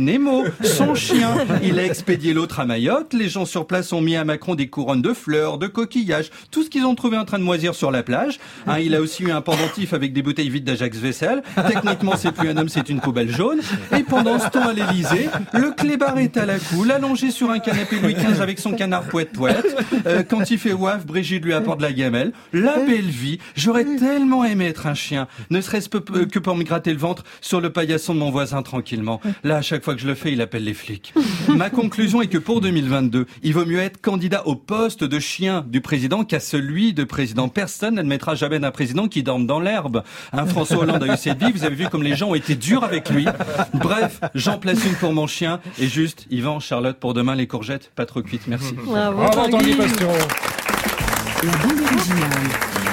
Nemo, son chien. Il a expédié l'autre à Mayotte. Les gens sur place ont mis à Macron des couronnes de fleurs, de coquillages, tout ce qu'ils ont trouvé en train de moisir sur la plage. Il a aussi eu un pendentif avec des bouteilles vides d'Ajax Vaisselle. Techniquement, c'est plus un homme, c'est une poubelle jaune. Et pendant ce temps, à l'Élysée, le clébard est à la cool, allongé sur un canapé Louis XV avec son canard poète-poète. Quand il fait waf, Brigitte lui apporte la gamelle. La belle vie. J'aurais tellement aimé être un chien, ne serait-ce que pour me gratter le ventre sur le paillasson de mon voisin tranquillement. Là, à chaque fois que je le fais, il appelle les flics. Ma conclusion est que pour 2022, il vaut mieux être candidat au poste de chien du président qu'à celui de président. Personne n'admettra jamais d'un président qui dorme dans l'herbe. François Hollande a eu cette vie, vous avez vu comme les gens ont été durs avec lui. Bref, j'en place une pour mon chien. Et juste, Yvan, Charlotte, pour demain, les courgettes, pas trop cuites, merci. Bravo Tanguy Pastureau. La bande originale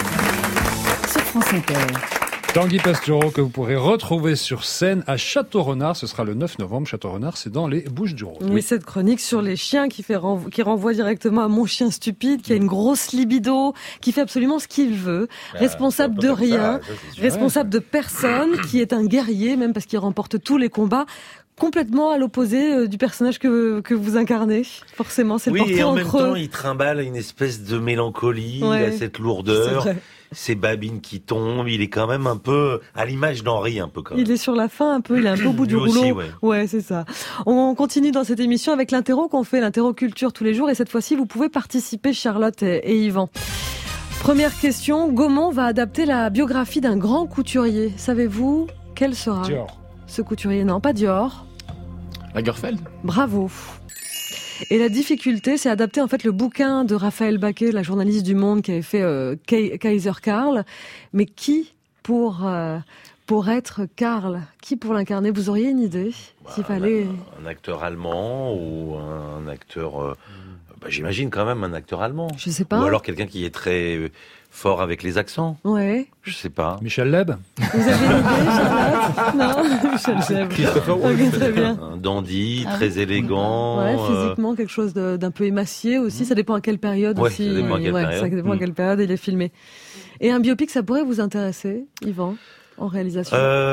sur France Inter. Tanguy Pastureau que vous pourrez retrouver sur scène à Château-Renard. Ce sera le 9 novembre. Château-Renard, c'est dans les Bouches-du-Rhône. Oui, cette chronique sur les chiens qui renvoie directement à Mon chien stupide, qui a une grosse libido, qui fait absolument ce qu'il veut, responsable de rien, responsable de personne, qui est un guerrier, même parce qu'il remporte tous les combats. Complètement à l'opposé du personnage que vous incarnez. Forcément, c'est le portrait en creux. Oui, et en même temps, il trimballe une espèce de mélancolie, il a cette lourdeur. Ces babines qui tombent, il est quand même un peu à l'image d'Henri, un peu quand même. Il est sur la fin un peu, il est un peu au bout du rouleau. Aussi, ouais, c'est ça. On continue dans cette émission avec l'interro qu'on fait, l'interro culture tous les jours, et cette fois-ci, vous pouvez participer, Charlotte et Yvan. Première question, Gaumont va adapter la biographie d'un grand couturier. Savez-vous quel sera ce couturier? Non, pas Dior. Lagerfeld. Bravo. Et la difficulté, c'est adapter en fait le bouquin de Raphaël Baquet, la journaliste du Monde qui avait fait Kaiser Karl. Mais qui pour être Karl? Qui pour l'incarner? Vous auriez une idée s'il fallait un acteur allemand ou un acteur... j'imagine quand même un acteur allemand. Je sais pas. Ou alors quelqu'un qui est très fort avec les accents. Ouais. Je sais pas. Michel Leb. Vous avez une idée, Charlotte? Non, Michel Leb. Okay, très bien. Un dandy, très élégant. Ouais, physiquement quelque chose d'un peu émacié aussi. Ça dépend à quelle période aussi. Ça dépend à quelle période. Ça dépend à quelle période il est filmé. Et un biopic, ça pourrait vous intéresser, Yvan, en réalisation?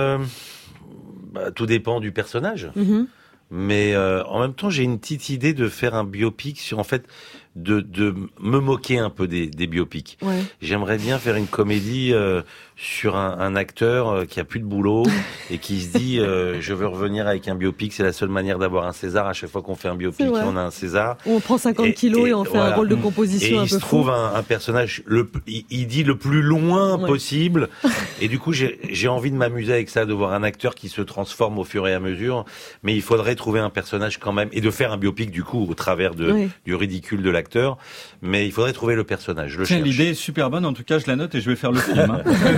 Tout dépend du personnage. Mais en même temps, j'ai une petite idée de faire un biopic sur, en fait, de me moquer un peu des biopics. Ouais. J'aimerais bien faire une comédie sur un acteur qui a plus de boulot et qui se dit je veux revenir avec un biopic, c'est la seule manière d'avoir un César. À chaque fois qu'on fait un biopic, on a un César. On prend 50 kilos et on fait un rôle de composition un peu fou. Et il se trouve un personnage, il dit le plus loin possible. Et du coup, j'ai envie de m'amuser avec ça, de voir un acteur qui se transforme au fur et à mesure. Mais il faudrait trouver un personnage quand même et de faire un biopic du coup au travers du ridicule de l'acteur. Mais il faudrait trouver le personnage. L'idée est super bonne. En tout cas, je la note et je vais faire le film.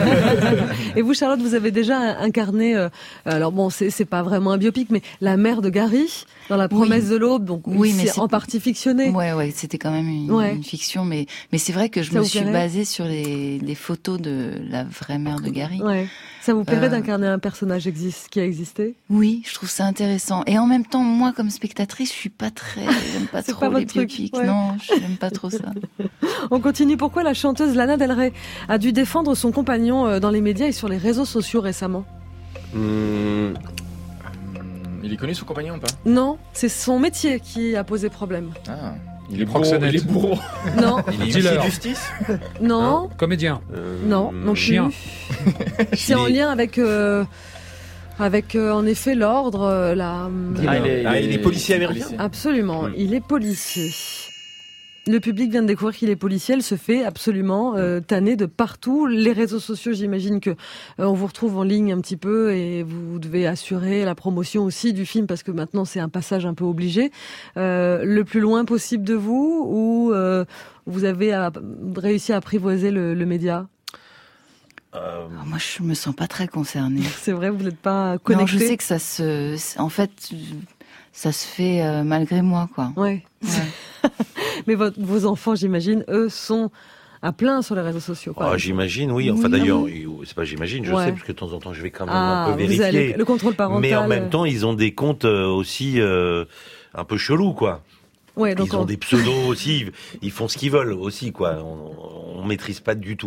Et vous, Charlotte, vous avez déjà incarné, alors bon, c'est pas vraiment un biopic, mais la mère de Gary dans La Promesse de l'Aube, donc c'est en partie fictionné. Ouais, c'était quand même une fiction, mais c'est vrai que je me suis basée sur les photos de la vraie mère de Gary. Ouais. Ça vous plairait d'incarner un personnage qui a existé? Oui, je trouve ça intéressant. Et en même temps, moi, comme spectatrice, j'aime pas trop les biopics. Non, j'aime pas trop ça. On continue. Pourquoi la chanteuse Lana Del Rey a dû défendre son compagnon dans les médias et sur les réseaux sociaux récemment? Il est connu, son compagnon, ou pas? Non, c'est son métier qui a posé problème. Ah. Il est bourreau. Non. Il est dealer. Justice? Non. Comédien? Non, non chien. C'est en lien avec en effet l'ordre, il est policier américain? Absolument, il est policier. Le public vient de découvrir qu'il est policier, elle se fait absolument tanner de partout. Les réseaux sociaux, j'imagine que on vous retrouve en ligne un petit peu et vous devez assurer la promotion aussi du film parce que maintenant c'est un passage un peu obligé. Le plus loin possible de vous ou vous avez réussi à apprivoiser le média? Moi, je me sens pas très concernée. C'est vrai, vous n'êtes pas connecté? Non, je sais que en fait, ça se fait malgré moi, quoi. Ouais. Mais vos enfants, j'imagine, eux, sont à plein sur les réseaux sociaux. J'imagine, oui. Enfin, d'ailleurs, c'est pas j'imagine, je sais, parce que de temps en temps, je vais quand même un peu vérifier. Le contrôle parental. Mais en même temps, ils ont des comptes aussi un peu chelous, quoi. Ouais, donc ils ont des pseudos aussi. Ils font ce qu'ils veulent aussi, quoi. On maîtrise pas du tout, quoi.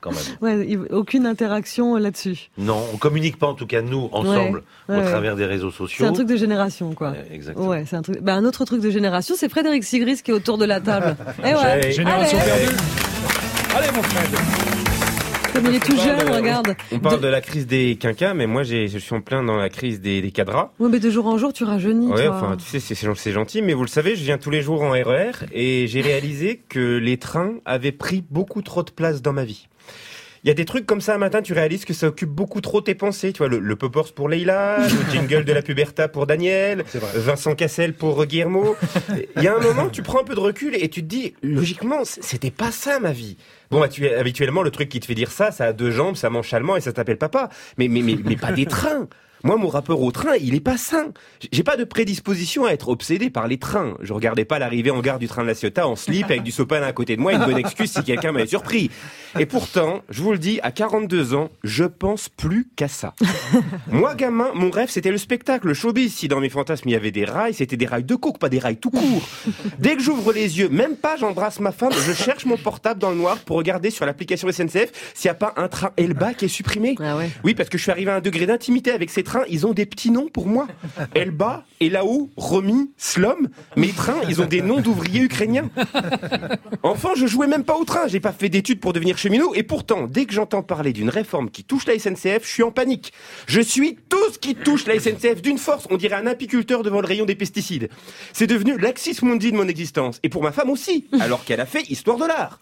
quand même. Ouais, aucune interaction là-dessus. Non, on communique pas en tout cas nous ensemble au travers des réseaux sociaux. C'est un truc de génération, quoi. Exactement. Ouais, c'est un truc. Un autre truc de génération, c'est Frédéric Sigris qui est autour de la table. Génération perdue. Allez mon Fred. Comme il est tout jeune, regarde. On parle de la crise des quinquas, mais moi je suis en plein dans la crise des cadras. Oui, mais de jour en jour, tu rajeunis. Ouais, toi. enfin, tu sais, c'est gentil, mais vous le savez, je viens tous les jours en RER et j'ai réalisé que les trains avaient pris beaucoup trop de place dans ma vie. Il y a des trucs comme ça un matin, tu réalises que ça occupe beaucoup trop tes pensées. Tu vois, le Poppers pour Leïla, le jingle de la Puberta pour Daniel, Vincent Cassel pour Guillermo. Il y a un moment, tu prends un peu de recul et tu te dis, logiquement, c'était pas ça ma vie. Bon, habituellement, le truc qui te fait dire ça a deux jambes, ça mange allemand et ça s'appelle papa. Mais pas des trains. Moi, mon rapport au train, il est pas sain. J'ai pas de prédisposition à être obsédé par les trains. Je regardais pas l'arrivée en gare du train de la Ciotat en slip avec du sopalin à côté de moi, une bonne excuse si quelqu'un m'avait surpris. Et pourtant, je vous le dis, à 42 ans, je pense plus qu'à ça. Moi, gamin, mon rêve, c'était le spectacle, le showbiz. Si dans mes fantasmes, il y avait des rails, c'était des rails de coke, pas des rails tout court. Dès que j'ouvre les yeux, même pas j'embrasse ma femme, je cherche mon portable dans le noir pour regarder sur l'application SNCF s'il n'y a pas un train Elba qui est supprimé. Ah ouais. Oui, parce que je suis arrivé à un degré d'intimité avec ces trains, ils ont des petits noms pour moi. Elba, Elaou, Romy, Slom. Mes trains, ils ont des noms d'ouvriers ukrainiens. Enfin, je jouais même pas au train, j'ai pas fait d'études pour devenir cheminot, et pourtant, dès que j'entends parler d'une réforme qui touche la SNCF, je suis en panique. Je suis tout ce qui touche la SNCF d'une force, on dirait un apiculteur devant le rayon des pesticides. C'est devenu l'axis mundi de mon existence, et pour ma femme aussi, alors qu'elle a fait histoire de l'art.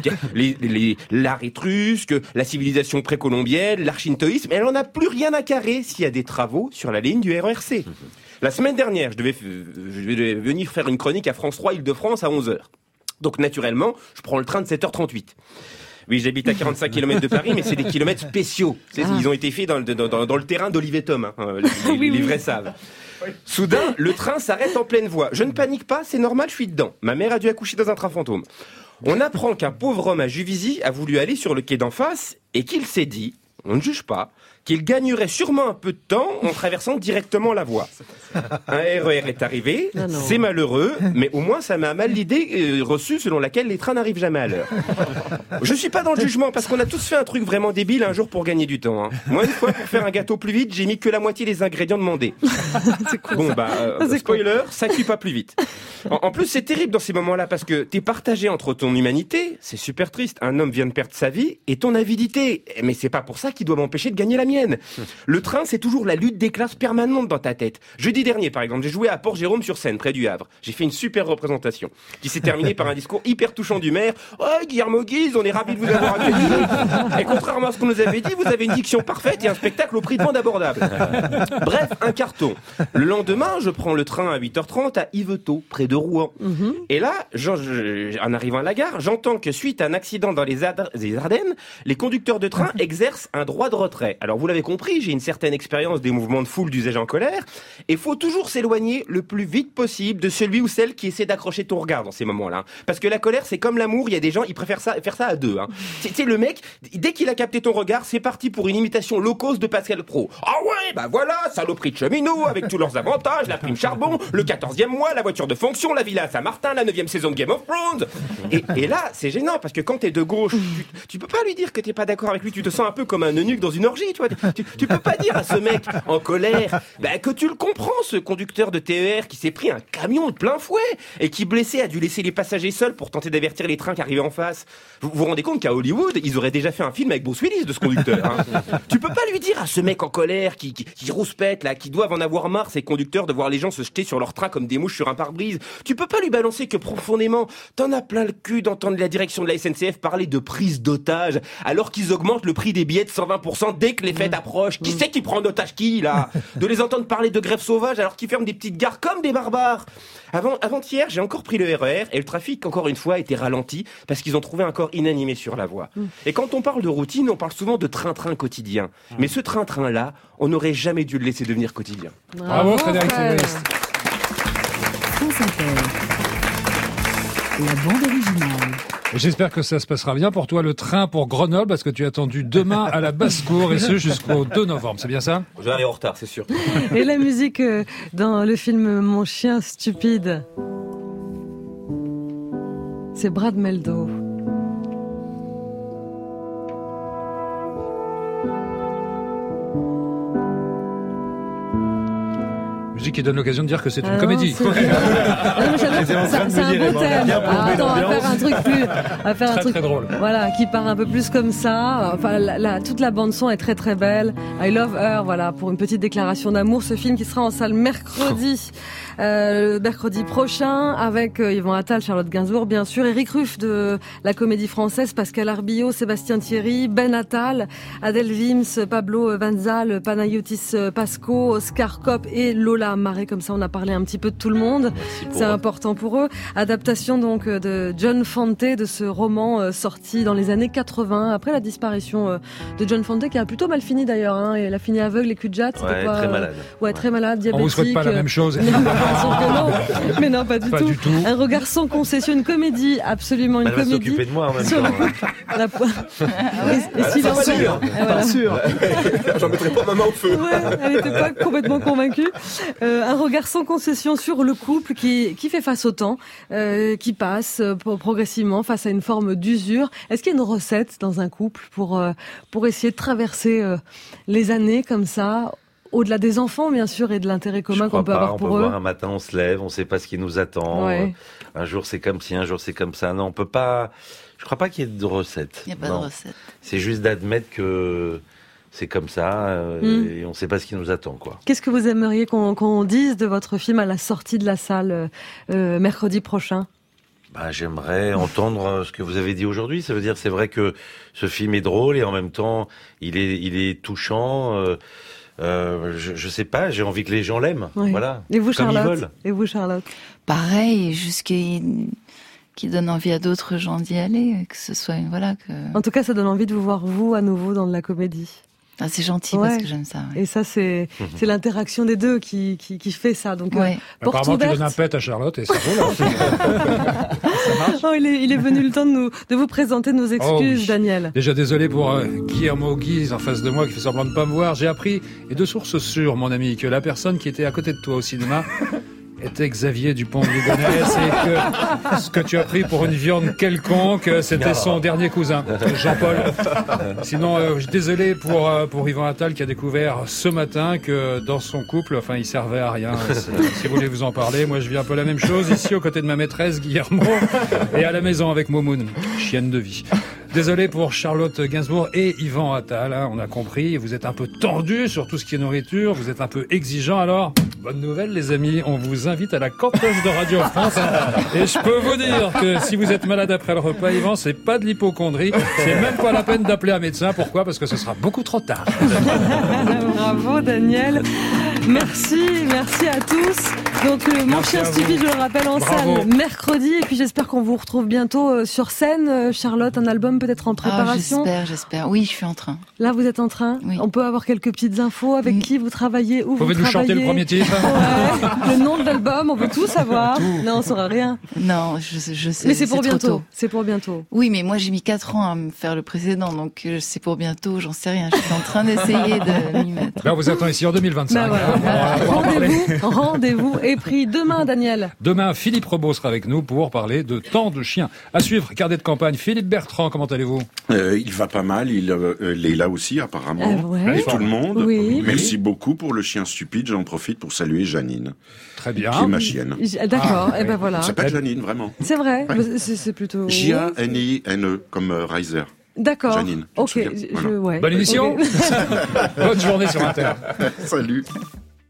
L'art étrusque, la civilisation précolombienne, l'archintoïsme, elle en a plus rien à carrer s'il y a des travaux sur la ligne du RERC. La semaine dernière, je devais venir faire une chronique à France 3 Île-de-France à 11h. Donc naturellement, je prends le train de 7h38. Oui, j'habite à 45 km de Paris, mais c'est des kilomètres spéciaux. Ils ont été faits dans le terrain d'Olivier Tom, les vrais savent. Soudain, le train s'arrête en pleine voie. Je ne panique pas, c'est normal, je suis dedans. Ma mère a dû accoucher dans un train fantôme. On apprend qu'un pauvre homme à Juvisy a voulu aller sur le quai d'en face et qu'il s'est dit, on ne juge pas, qu'il gagnerait sûrement un peu de temps en traversant directement la voie. Un RER est arrivé, c'est malheureux, mais au moins ça m'a mal l'idée reçue selon laquelle les trains n'arrivent jamais à l'heure. Je suis pas dans le jugement parce qu'on a tous fait un truc vraiment débile un jour pour gagner du temps. Moi, une fois, pour faire un gâteau plus vite, j'ai mis que la moitié des ingrédients demandés. Bon, spoiler, ça cuit pas plus vite. En plus, c'est terrible dans ces moments-là parce que t'es partagé entre ton humanité, c'est super triste, un homme vient de perdre sa vie, et ton avidité. Mais c'est pas pour ça qu'il doit m'empêcher de gagner la mienne. Le train, c'est toujours la lutte des classes permanente dans ta tête. Jeudi dernier, par exemple, j'ai joué à Port-Jérôme-sur-Seine, près du Havre. J'ai fait une super représentation qui s'est terminée par un discours hyper touchant du maire. « Oh, Guillermo Guise, on est ravis de vous avoir accueilli. Et contrairement à ce qu'on nous avait dit, vous avez une diction parfaite et un spectacle au prix de vente abordable. » Bref, un carton. Le lendemain, je prends le train à 8h30 à Yvetot, près de Rouen. Et là, en arrivant à la gare, j'entends que suite à un accident dans les Ardennes, les conducteurs de train exercent un droit de retrait. Alors vous l'avez compris, j'ai une certaine expérience des mouvements de foule d'usage en colère, et faut toujours s'éloigner le plus vite possible de celui ou celle qui essaie d'accrocher ton regard dans ces moments-là. Parce que la colère, c'est comme l'amour, il y a des gens, ils préfèrent faire ça à deux. Tu sais, le mec, dès qu'il a capté ton regard, c'est parti pour une imitation low cost de Pascal Pro. Ah ouais, bah voilà, saloperie de cheminot, avec tous leurs avantages, la prime charbon, le 14e mois, la voiture de fonction, la villa à Saint-Martin, la 9e saison de Game of Thrones. Et là, c'est gênant, parce que quand t'es de gauche, tu peux pas lui dire que t'es pas d'accord avec lui, tu te sens un peu comme un eunuque dans une orgie, tu vois. Tu peux pas dire à ce mec en colère que tu le comprends, ce conducteur de TER qui s'est pris un camion de plein fouet et qui, blessé, a dû laisser les passagers seuls pour tenter d'avertir les trains qui arrivaient en face. Vous vous rendez compte qu'à Hollywood, ils auraient déjà fait un film avec Bruce Willis de ce conducteur. Tu peux pas lui dire à ce mec en colère qui rouspète, là, qui doivent en avoir marre, ces conducteurs, de voir les gens se jeter sur leur train comme des mouches sur un pare-brise. Tu peux pas lui balancer que profondément, t'en as plein le cul d'entendre la direction de la SNCF parler de prise d'otage, alors qu'ils augmentent le prix des billets de 120% dès que les fêtes approchent. Qui c'est qui prend en otage qui, là? De les entendre parler de grève sauvage alors qu'ils ferment des petites gares comme des barbares. Avant-hier, j'ai encore pris le RER et le trafic, encore une fois, était ralenti parce qu'ils ont trouvé un corps inanimé sur la voie. Et quand on parle de routine, on parle souvent de train-train quotidien. Mais ce train-train-là, on n'aurait jamais dû le laisser devenir quotidien. Bravo, Frédéric Sigris. La bande originale. J'espère que ça se passera bien pour toi, le train pour Grenoble, parce que tu es attendu demain à la basse-cour, et ce jusqu'au 2 novembre, c'est bien ça? Je vais aller en retard, c'est sûr. Et la musique dans le film Mon chien stupide, c'est Brad Meldo. Régis qui donne l'occasion de dire que c'est une comédie. C'est un beau thème. Attends, on va faire un truc plus... Très drôle. Voilà, qui part un peu plus comme ça. Enfin, toute la bande-son est très très belle. I Love Her, voilà, pour une petite déclaration d'amour. Ce film qui sera en salle mercredi prochain, avec Yvan Attal, Charlotte Gainsbourg, bien sûr, Éric Ruff de la Comédie Française, Pascal Arbillot, Sébastien Thierry, Ben Attal, Adèle Wims, Pablo Vanzal, Panayotis Pasco, Oscar Kopp et Lola Maré. Comme ça, on a parlé un petit peu de tout le monde. C'est important pour eux. Adaptation donc de John Fante, de ce roman sorti dans les années 80, après la disparition de John Fante, qui a plutôt mal fini d'ailleurs. Hein. Il a fini aveugle et cul-de-jatte. Ouais, très malade. Ouais, très malade, diabétique. On vous souhaite pas la même chose. Non, mais non, pas du tout. Un regard sans concession, une comédie, absolument une comédie. Elle va s'occuper de moi en même temps. Pas sûr. J'en mettrai pas ma main au feu. Ouais, elle n'était pas complètement convaincue. Un regard sans concession sur le couple qui fait face au temps, qui passe progressivement face à une forme d'usure. Est-ce qu'il y a une recette dans un couple pour essayer de traverser les années comme ça, au-delà des enfants, bien sûr, et de l'intérêt commun qu'on peut avoir pour eux? On peut voir un matin, on se lève, on ne sait pas ce qui nous attend. Ouais. Un jour c'est comme ci, un jour c'est comme ça. Non, on peut pas. Je crois pas qu'il y ait de recette. Il n'y a pas de recette. C'est juste d'admettre que c'est comme ça et on ne sait pas ce qui nous attend, quoi. Qu'est-ce que vous aimeriez qu'on dise de votre film à la sortie de la salle mercredi prochain? J'aimerais entendre ce que vous avez dit aujourd'hui. Ça veut dire, c'est vrai que ce film est drôle et en même temps, il est touchant. Je sais pas, j'ai envie que les gens l'aiment. Oui. Voilà. Et vous, Charlotte? Pareil, juste qui donne envie à d'autres gens d'y aller, que ce soit En tout cas, ça donne envie de vous voir vous à nouveau dans de la comédie. Ah, c'est gentil parce que j'aime ça. Ouais. Et ça, c'est l'interaction des deux qui fait ça. Donc, porte apparemment, ouverte. tu donnes un pet à Charlotte et c'est drôle. Ça marche. Oh, il est venu le temps de vous présenter nos excuses, Daniel. Déjà désolé pour Guillermo Guise en face de moi qui fait semblant de pas me voir. J'ai appris, et de sources sûres, mon ami, que la personne qui était à côté de toi au cinéma était Xavier Dupont de Ligonnès et que ce que tu as pris pour une viande quelconque, c'était son dernier cousin, Jean-Paul. Sinon, désolé pour Yvan Attal qui a découvert ce matin que dans son couple, il servait à rien. Si vous voulez vous en parler, moi je vis un peu la même chose ici aux côtés de ma maîtresse Guillermo et à la maison avec Momoun, chienne de vie. Désolé pour Charlotte Gainsbourg et Yvan Attal, hein, on a compris, vous êtes un peu tendus sur tout ce qui est nourriture, vous êtes un peu exigeants, alors bonne nouvelle les amis, on vous invite à la cantoche de Radio France et je peux vous dire que si vous êtes malade après le repas, Yvan, c'est pas de l'hypocondrie, c'est même pas la peine d'appeler un médecin, pourquoi? Parce que ce sera beaucoup trop tard. Bravo Daniel, merci à tous. Donc Mon chien stupide, je le rappelle, en salle mercredi, et puis j'espère qu'on vous retrouve bientôt sur scène. Charlotte, un album peut-être en préparation? J'espère. Oui, je suis en train. Là, vous êtes en train? Oui. On peut avoir quelques petites infos avec qui vous travaillez, où vous travaillez? Vous pouvez nous chanter le premier titre? Ouais, le nom de l'album, on veut tout savoir. Non, on saura rien. Non, je sais. Mais c'est pour bientôt. C'est pour bientôt. Oui, mais moi j'ai mis 4 ans à me faire le précédent, donc c'est pour bientôt, j'en sais rien. Je suis en train d'essayer de m'y mettre. Là, on vous attend ici en 2025. Rendez-vous est pris demain, Daniel. Demain, Philippe Rebaud sera avec nous pour parler de Temps de chien. À suivre, carnet de campagne. Philippe Bertrand, comment allez-vous? Il va pas mal, il est là aussi apparemment. Et tout le monde. Oui. Merci beaucoup pour le chien stupide, j'en profite pour saluer Janine. Très bien. Qui est ma chienne. D'accord, et ben voilà. Elle s'appelle Janine, vraiment. C'est vrai, ouais. C'est plutôt... J-A-N-I-N-E, comme Reiser. D'accord. Janine. Ok. Bonne émission. Okay. Bonne journée sur Inter. Salut.